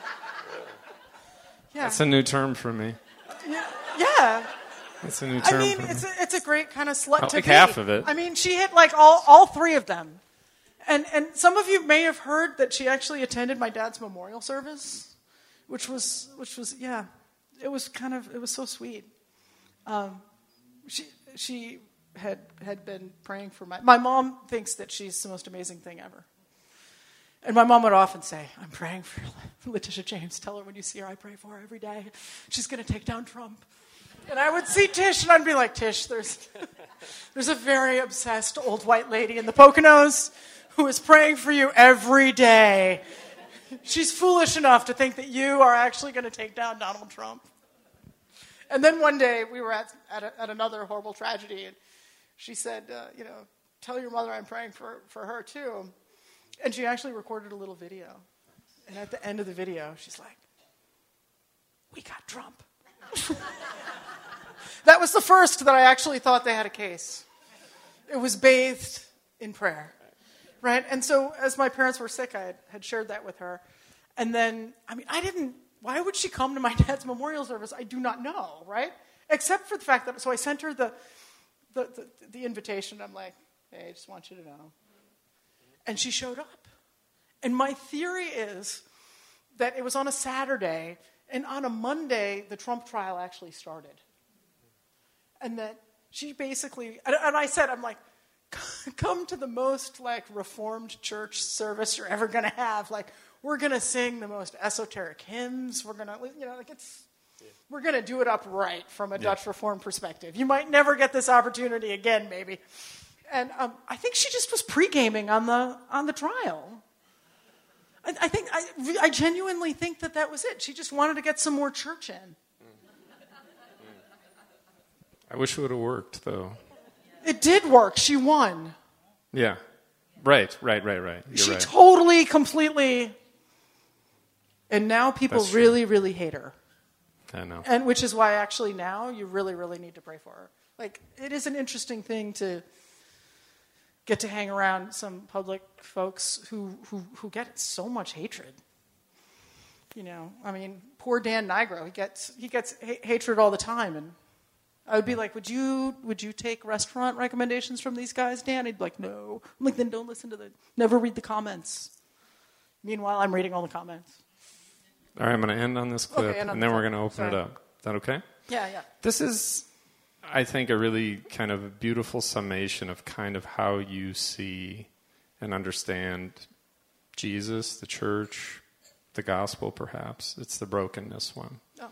S2: yeah.
S1: That's a new term for me.
S2: Yeah.
S1: That's a new term.
S2: I mean,
S1: for me.
S2: it's a great kind of slut to
S1: like
S2: be.
S1: half of it.
S2: I mean, she hit like all 3 of them. And some of you may have heard that she actually attended my dad's memorial service, which was yeah, it was so sweet. She had been praying for my mom thinks that she's the most amazing thing ever. And my mom would often say, "I'm praying for Letitia James. Tell her when you see her, I pray for her every day. She's going to take down Trump." And I would see Tish, and I'd be like, "Tish, there's a very obsessed old white lady in the Poconos who is praying for you every day. She's foolish enough to think that you are actually going to take down Donald Trump." And then one day, we were at another horrible tragedy, and she said, "Tell your mother I'm praying for her too." And she actually recorded a little video. And at the end of the video, she's like, "We got Trump." That was the first that I actually thought they had a case. It was bathed in prayer. Right? And so as my parents were sick, I had shared that with her. And then, I mean, why would she come to my dad's memorial service? I do not know, right? Except for the fact that, so I sent her the invitation. I'm like, "Hey, I just want you to know, And she showed up. And my theory is that it was on a Saturday, and on a Monday, the Trump trial actually started. And that she basically, and I said, I'm like, come to the most like Reformed church service you're ever going to have. Like, we're going to sing the most esoteric hymns. We're going to, we're going to do it upright from a Dutch Reformed perspective. You might never get this opportunity again, maybe. And I think she just was pre-gaming on the trial. I genuinely think that was it. She just wanted to get some more church in.
S1: I wish it would have worked, though.
S2: It did work. She won.
S1: Yeah. Right. You're right.
S2: Totally, completely. And now people really, really hate her.
S1: I know.
S2: And which is why actually now you really, really need to pray for her. Like, it is an interesting thing to get to hang around some public folks who get so much hatred. I mean, poor Dan Nigro, he gets hatred all the time, and I would be like, would you take restaurant recommendations from these guys, Dan? He'd be like, no. I'm like, then don't listen never read the comments. Meanwhile, I'm reading all the comments.
S1: All right, I'm going to end on this clip, and then we're going to open it up. Is that okay?
S2: Yeah.
S1: This is, I think, a really kind of a beautiful summation of kind of how you see and understand Jesus, the church, the gospel, perhaps. It's the brokenness one.
S2: Oh.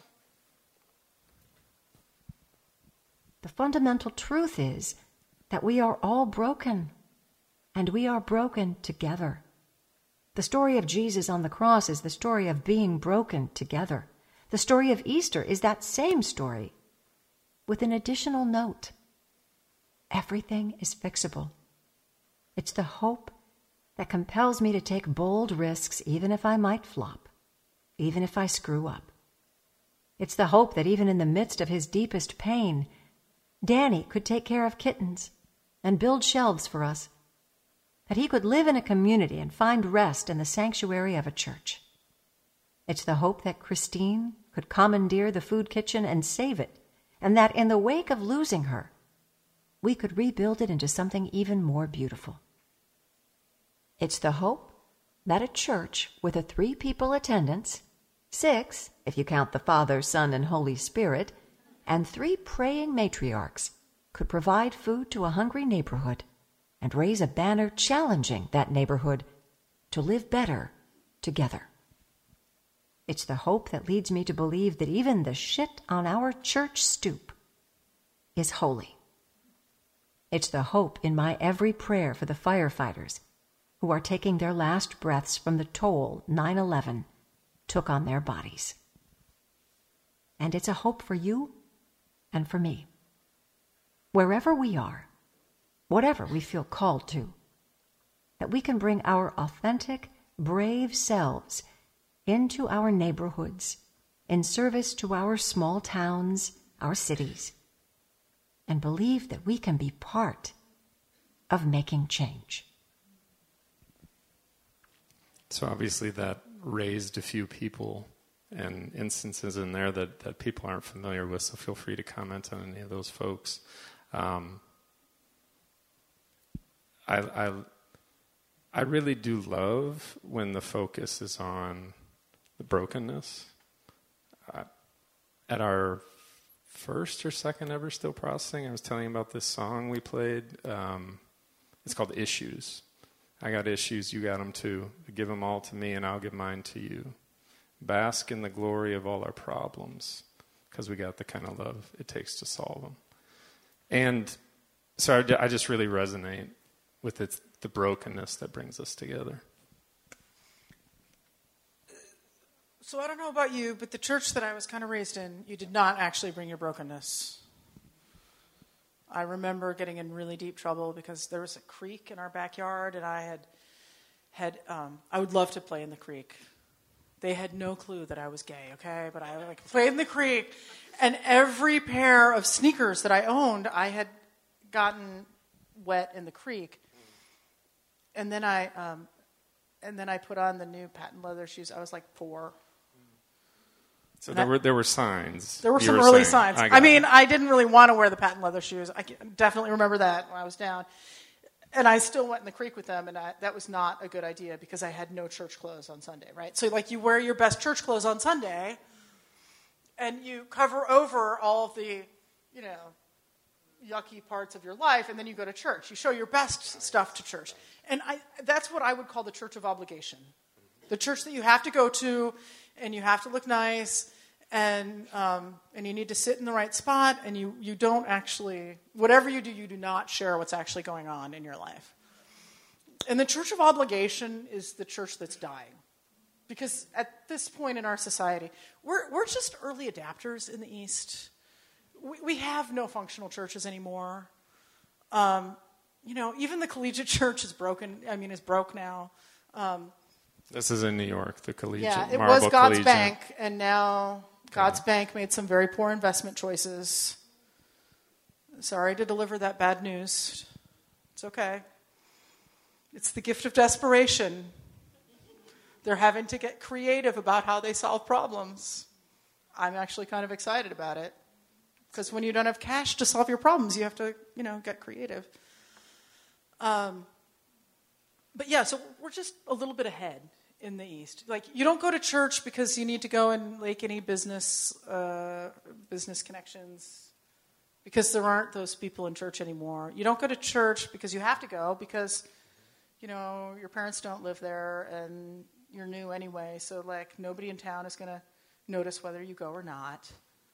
S3: The fundamental truth is that we are all broken, and we are broken together. The story of Jesus on the cross is the story of being broken together. The story of Easter is that same story, with an additional note. Everything is fixable. It's the hope that compels me to take bold risks even if I might flop, even if I screw up. It's the hope that even in the midst of his deepest pain, Danny could take care of kittens and build shelves for us, that he could live in a community and find rest in the sanctuary of a church. It's the hope that Christine could commandeer the food kitchen and save it, and that in the wake of losing her, we could rebuild it into something even more beautiful. It's the hope that a church with a 3-people attendance, 6 if you count the Father, Son, and Holy Spirit, and 3 praying matriarchs could provide food to a hungry neighborhood and raise a banner challenging that neighborhood to live better together. It's the hope that leads me to believe that even the shit on our church stoop is holy. It's the hope in my every prayer for the firefighters who are taking their last breaths from the toll 9/11 took on their bodies. And it's a hope for you and for me. Wherever we are, whatever we feel called to, that we can bring our authentic, brave selves into our neighborhoods in service to our small towns, our cities, and believe that we can be part of making change.
S1: So obviously that raised a few people and instances in there that people aren't familiar with, so feel free to comment on any of those folks. I really do love when the focus is on the brokenness. At our first or second ever Still Processing, I was telling you about this song we played. It's called Issues. I got issues, you got them too. Give them all to me and I'll give mine to you. Bask in the glory of all our problems, because we got the kind of love it takes to solve them. And so I just really resonate with the brokenness that brings us together.
S2: So I don't know about you, but the church that I was kind of raised in, you did not actually bring your brokenness. I remember getting in really deep trouble because there was a creek in our backyard, and I I would love to play in the creek. They had no clue that I was gay, okay? But I played in the creek, and every pair of sneakers that I owned, I had gotten wet in the creek. And then I put on the new patent leather shoes. I was like 4.
S1: So there were signs.
S2: There were some early signs. I didn't really want to wear the patent leather shoes. I definitely remember that when I was down. And I still went in the creek with them, and that was not a good idea because I had no church clothes on Sunday, right? So, like, you wear your best church clothes on Sunday, and you cover over all of the, yucky parts of your life, and then you go to church. You show your best stuff to church. And that's what I would call the church of obligation. The church that you have to go to, and you have to look nice, and you need to sit in the right spot, and you don't actually, whatever you do not share what's actually going on in your life. And the church of obligation is the church that's dying. Because at this point in our society, we're just early adapters in the East. We have no functional churches anymore. Even the collegiate church is broken. Is broke now.
S1: This is in New York, the collegiate.
S2: Yeah, it
S1: Marble
S2: was God's
S1: Collegiate.
S2: Bank, and now God's Bank made some very poor investment choices. Sorry to deliver that bad news. It's okay. It's the gift of desperation. They're having to get creative about how they solve problems. I'm actually kind of excited about it. Because when you don't have cash to solve your problems, you have to, get creative. But yeah, so we're just a little bit ahead in the East. Like, you don't go to church because you need to go and make any business connections, because there aren't those people in church anymore. You don't go to church because you have to go because, your parents don't live there and you're new anyway. So, like, nobody in town is going to notice whether you go or not.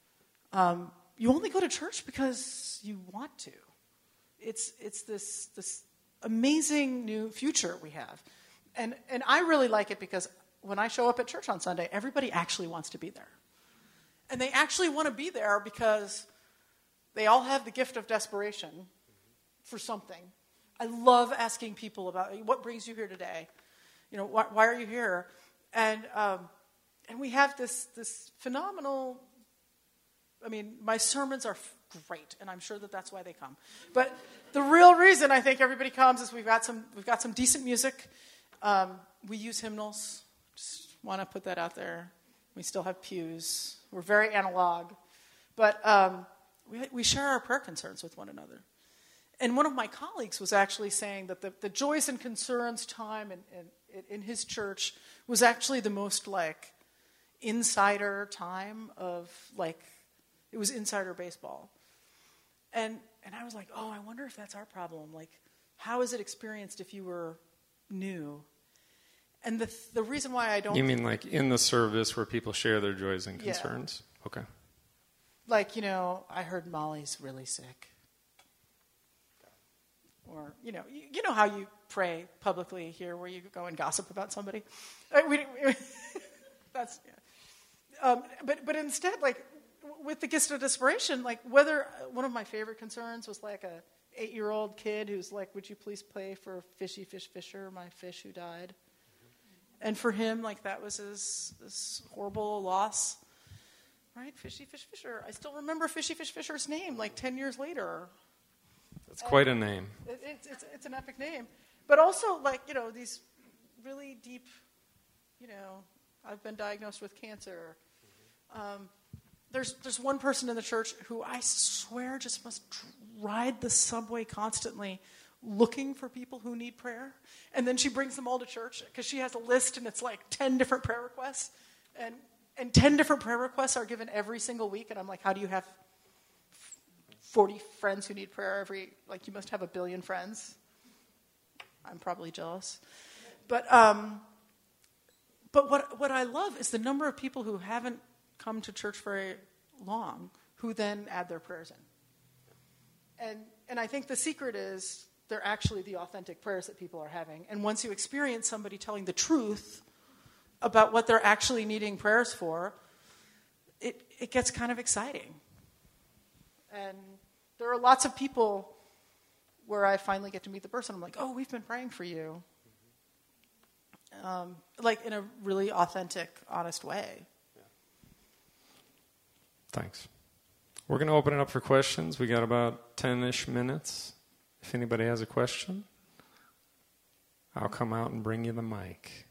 S2: You only go to church because you want to. It's this amazing new future we have. And I really like it because when I show up at church on Sunday, everybody actually wants to be there. And they actually want to be there because they all have the gift of desperation for something. I love asking people about, what brings you here today? Why are you here? And we have this phenomenal, my sermons are great, and I'm sure that's why they come. But the real reason I think everybody comes is we've got some decent music. We use hymnals. Just want to put that out there. We still have pews. We're very analog. But we share our prayer concerns with one another. And one of my colleagues was actually saying that the joys and concerns time in his church was actually the most, insider time of, it was insider baseball. And I was like, I wonder if that's our problem. How is it experienced if you were new? And the reason why I don't...
S1: You mean in the service where people share their joys and concerns?
S2: Yeah.
S1: Okay.
S2: I heard Molly's really sick. Or, you know how you pray publicly here where you go and gossip about somebody? That's... Yeah. But instead, with the gift of desperation, whether one of my favorite concerns was a 8-year-old kid who's would you please pray for Fishy Fish Fisher, my fish who died? And for him, that was this horrible loss, right? Fishy Fish Fisher. I still remember Fishy Fish Fisher's name 10 years later.
S1: It's quite a name.
S2: It's an epic name. But also, these really deep, I've been diagnosed with cancer. There's one person in the church who I swear just must ride the subway constantly looking for people who need prayer. And then she brings them all to church because she has a list and it's 10 different prayer requests. And 10 different prayer requests are given every single week. And I'm like, how do you have 40 friends who need prayer every, you must have 1 billion friends. I'm probably jealous. But what I love is the number of people who haven't come to church very long who then add their prayers in. And I think the secret is they're actually the authentic prayers that people are having. And once you experience somebody telling the truth about what they're actually needing prayers for, it gets kind of exciting. And there are lots of people where I finally get to meet the person. I'm like, we've been praying for you. In a really authentic, honest way.
S1: Thanks. We're going to open it up for questions. We got about 10-ish minutes. If anybody has a question, I'll come out and bring you the mic.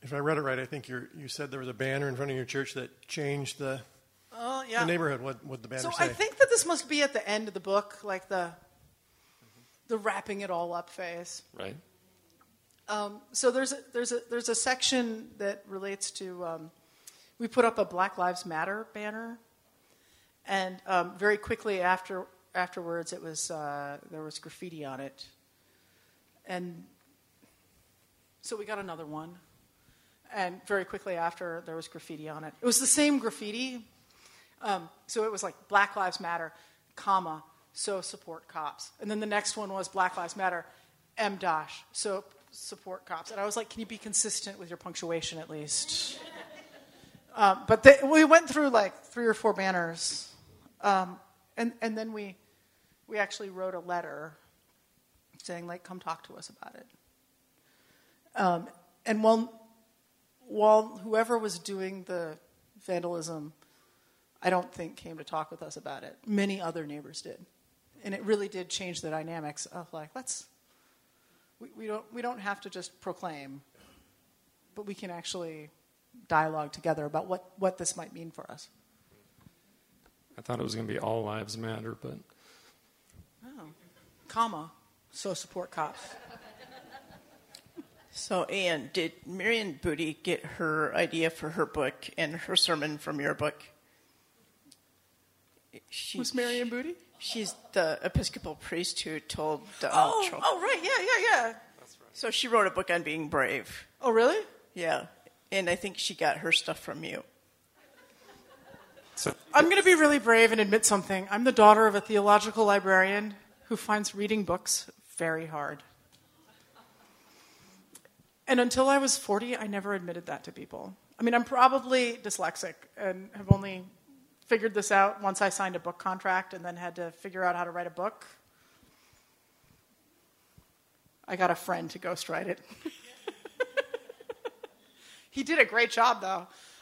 S10: if I read it right, I think you said there was a banner in front of your church that changed the neighborhood. What the banner say?
S2: So I think that this must be at the end of the book, like the wrapping it all up phase.
S1: Right.
S2: So there's a section that relates to we put up a Black Lives Matter banner, and very quickly afterwards it was there was graffiti on it, and so we got another one, and very quickly after there was graffiti on it. It was the same graffiti, so it was like Black Lives Matter, comma, so support cops, and then the next one was Black Lives Matter, M-dash, so support cops. And I was like, can you be consistent with your punctuation at least? But we went through like 3 or 4 banners, and then we actually wrote a letter saying, like, come talk to us about it. And while whoever was doing the vandalism, I don't think came to talk with us about it, many other neighbors did. And it really did change the dynamics of like, we don't have to just proclaim, but we can actually dialogue together about what this might mean for us.
S1: I thought it was going to be all lives matter, but...
S2: Oh, comma, so support cops.
S11: So, Ian, did Marion Booty get her idea for her book and her sermon from your book?
S2: Who's Marion Booty?
S11: She's the Episcopal priest who told Trump.
S2: Oh, right, yeah.
S11: That's right. So she wrote a book on being brave.
S2: Oh, really?
S11: Yeah, and I think she got her stuff from you.
S1: So,
S2: I'm going to be really brave and admit something. I'm the daughter of a theological librarian who finds reading books very hard. And until I was 40, I never admitted that to people. I mean, I'm probably dyslexic and have only figured this out once I signed a book contract and then had to figure out how to write a book. I got a friend to ghostwrite it. He did a great job, though.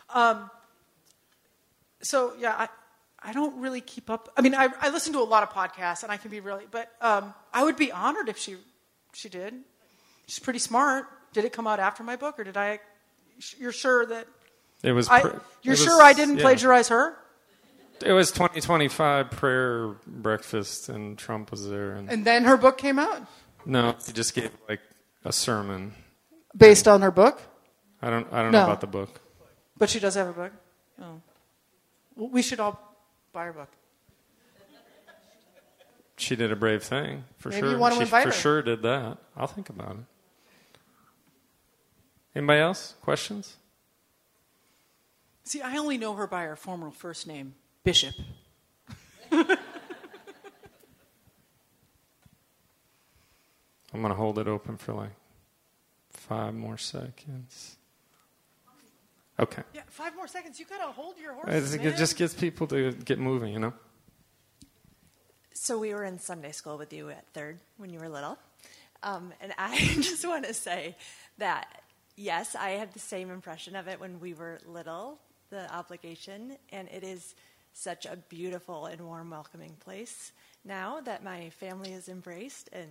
S2: So, yeah, I don't really keep up. I mean, I listen to a lot of podcasts, and I can be really... But I would be honored if she did. She's pretty smart. Did it come out after my book, or did I... You're sure that...
S1: It was...
S2: You're sure I didn't plagiarize her?
S1: It was 2025 prayer breakfast, and Trump was there.
S2: And then her book came out?
S1: No, he just gave, like, a sermon.
S2: Based on her book?
S1: I don't know about the book.
S2: But she does have a book? Oh. Well, we should all buy her book.
S1: She did a brave thing, for
S2: Maybe
S1: sure.
S2: you want to invite her.
S1: For sure did that. I'll think about it. Anybody else? Questions?
S2: See, I only know her by her formal first name, Bishop.
S1: I'm going to hold it open for like 5 more seconds. Okay.
S2: Yeah, 5 more seconds. You got to hold your horses,
S1: It just gets people to get moving, you know?
S12: So we were in Sunday school with you at Third when you were little. And I just want to say that, yes, I had the same impression of it when we were little, the obligation, and it is such a beautiful and warm, welcoming place now that my family is embraced, and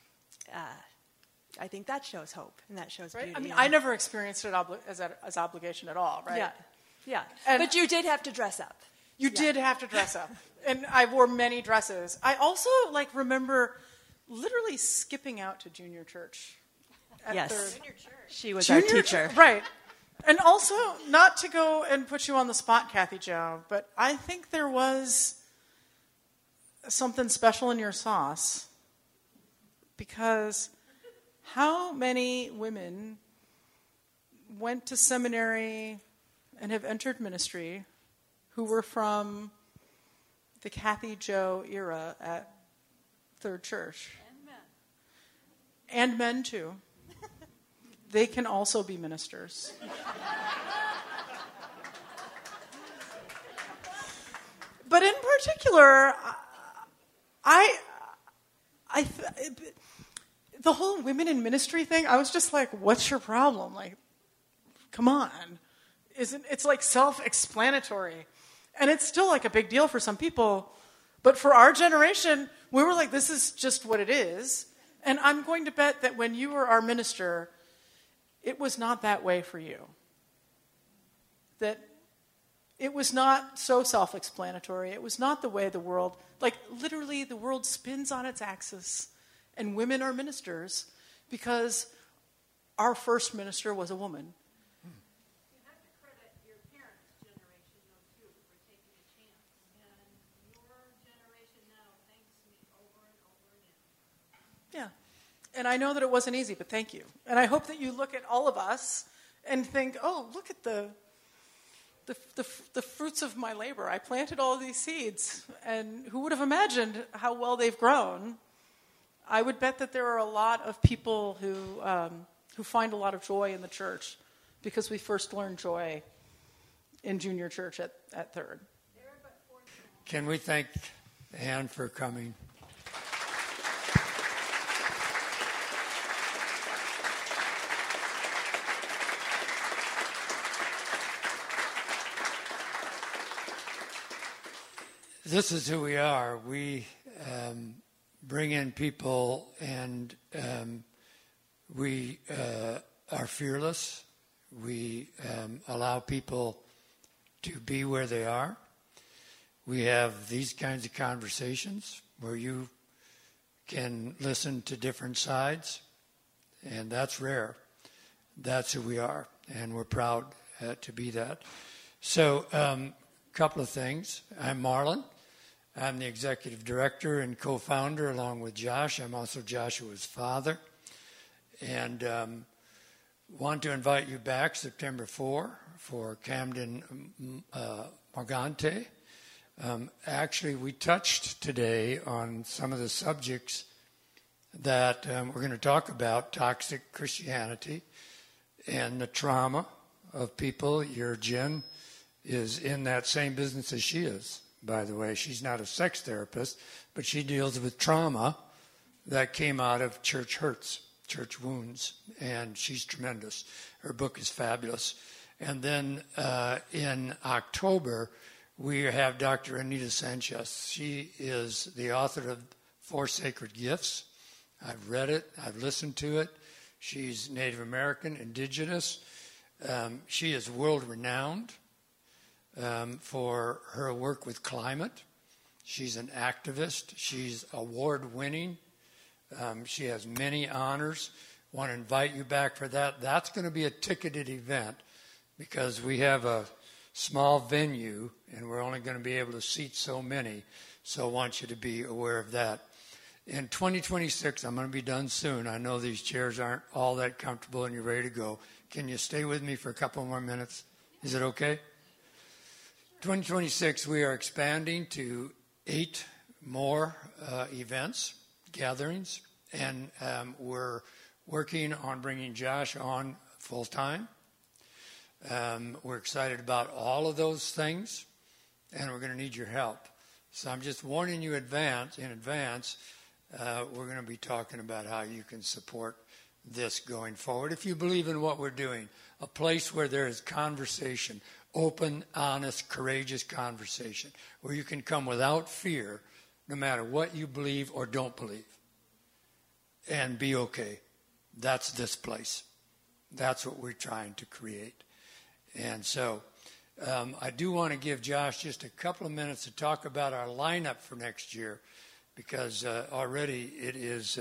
S12: I think that shows hope, and that shows beauty.
S2: I mean, I never experienced it as obligation at all, right?
S12: Yeah.
S2: And
S12: but you did have to dress up.
S2: You did have to dress up. And I wore many dresses. I also, remember literally skipping out to junior church.
S12: Yes.
S2: Third.
S12: She was our teacher.
S2: Right. And also, not to go and put you on the spot, Kathy Jo, but I think there was something special in your sauce, because how many women went to seminary and have entered ministry who were from the Kathy Jo era at Third Church? And men, too. They can also be ministers. But in particular, the whole women in ministry thing, I was just like, what's your problem? Like, come on. It's like self-explanatory. And it's still like a big deal for some people. But for our generation, we were like, this is just what it is. And I'm going to bet that when you were our minister, it was not that way for you. That it was not so self-explanatory. It was not the way the world, like literally the world spins on its axis and women are ministers because our first minister was a woman.
S13: You have to credit your parents' generation, though, too, for taking a chance. And your generation now thanks me over and over again.
S2: Yeah. And I know that it wasn't easy, but thank you. And I hope that you look at all of us and think, oh, look at the fruits of my labor. I planted all of these seeds, and who would have imagined how well they've grown? I would bet that there are a lot of people who find a lot of joy in the church because we first learned joy in junior church at Third.
S14: Can we thank Anne for coming? This is who we are. We bring in people, and we are fearless. We allow people to be where they are. We have these kinds of conversations where you can listen to different sides, and that's rare. That's who we are, and we're proud to be that. So, couple of things. I'm Marlon. I'm the executive director and co-founder along with Josh. I'm also Joshua's father. And want to invite you back September 4 for Camden Morgante. Actually, we touched today on some of the subjects that we're going to talk about, toxic Christianity and the trauma of people. Your Jen is in that same business as she is, by the way. She's not a sex therapist, but she deals with trauma that came out of church hurts, church wounds, and she's tremendous. Her book is fabulous. And then in October, we have Dr. Anita Sanchez. She is the author of 4 Sacred Gifts. I've read it. I've listened to it. She's Native American, indigenous. She is world-renowned for her work with climate. She's an activist. She's award-winning. She has many honors. Want to invite you back for that. That's going to be a ticketed event because we have a small venue and we're only going to be able to seat so many. So I want you to be aware of that. In 2026, I'm going to be done soon. I know these chairs aren't all that comfortable and you're ready to go. Can you stay with me for a couple more minutes? Is it okay? 2026, we are expanding to 8 more events, gatherings, and we're working on bringing Josh on full-time. We're excited about all of those things, and we're going to need your help. So I'm just warning you in advance, we're going to be talking about how you can support this going forward. If you believe in what we're doing, a place where there is conversation, open, honest, courageous conversation, where you can come without fear, no matter what you believe or don't believe, and be okay. That's this place. That's what we're trying to create. And so I do want to give Josh just a couple of minutes to talk about our lineup for next year, because already it is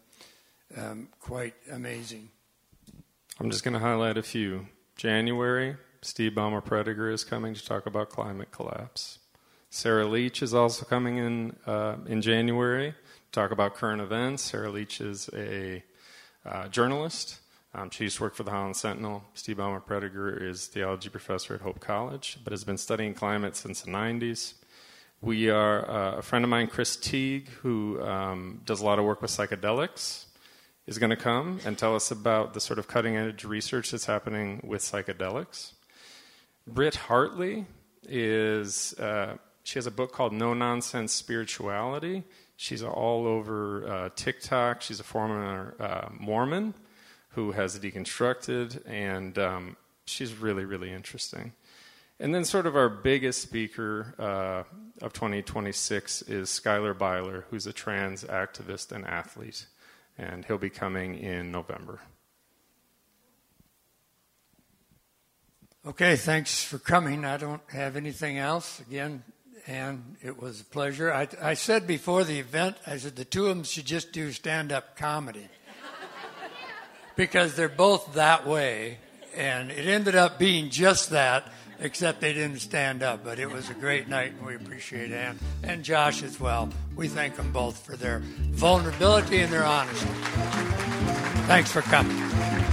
S14: quite amazing.
S1: I'm just going to highlight a few. January, Steve Ballmer-Prediger is coming to talk about climate collapse. Sarah Leach is also coming in January to talk about current events. Sarah Leach is a journalist. She used to work for the Holland Sentinel. Steve Ballmer-Prediger is theology professor at Hope College, but has been studying climate since the 90s. We are a friend of mine, Chris Teague, who does a lot of work with psychedelics, is going to come and tell us about the sort of cutting-edge research that's happening with psychedelics. Britt Hartley is, she has a book called No Nonsense Spirituality. She's all over TikTok. She's a former Mormon who has deconstructed, and she's really, really interesting. And then sort of our biggest speaker of 2026 is Skylar Byler, who's a trans activist and athlete, and he'll be coming in November.
S14: Okay, thanks for coming. I don't have anything else. Again, Ann, it was a pleasure. I said before the event, I said the two of them should just do stand-up comedy. Because they're both that way, and it ended up being just that, except they didn't stand up. But it was a great night, and we appreciate Ann and Josh as well. We thank them both for their vulnerability and their honesty. Thanks for coming.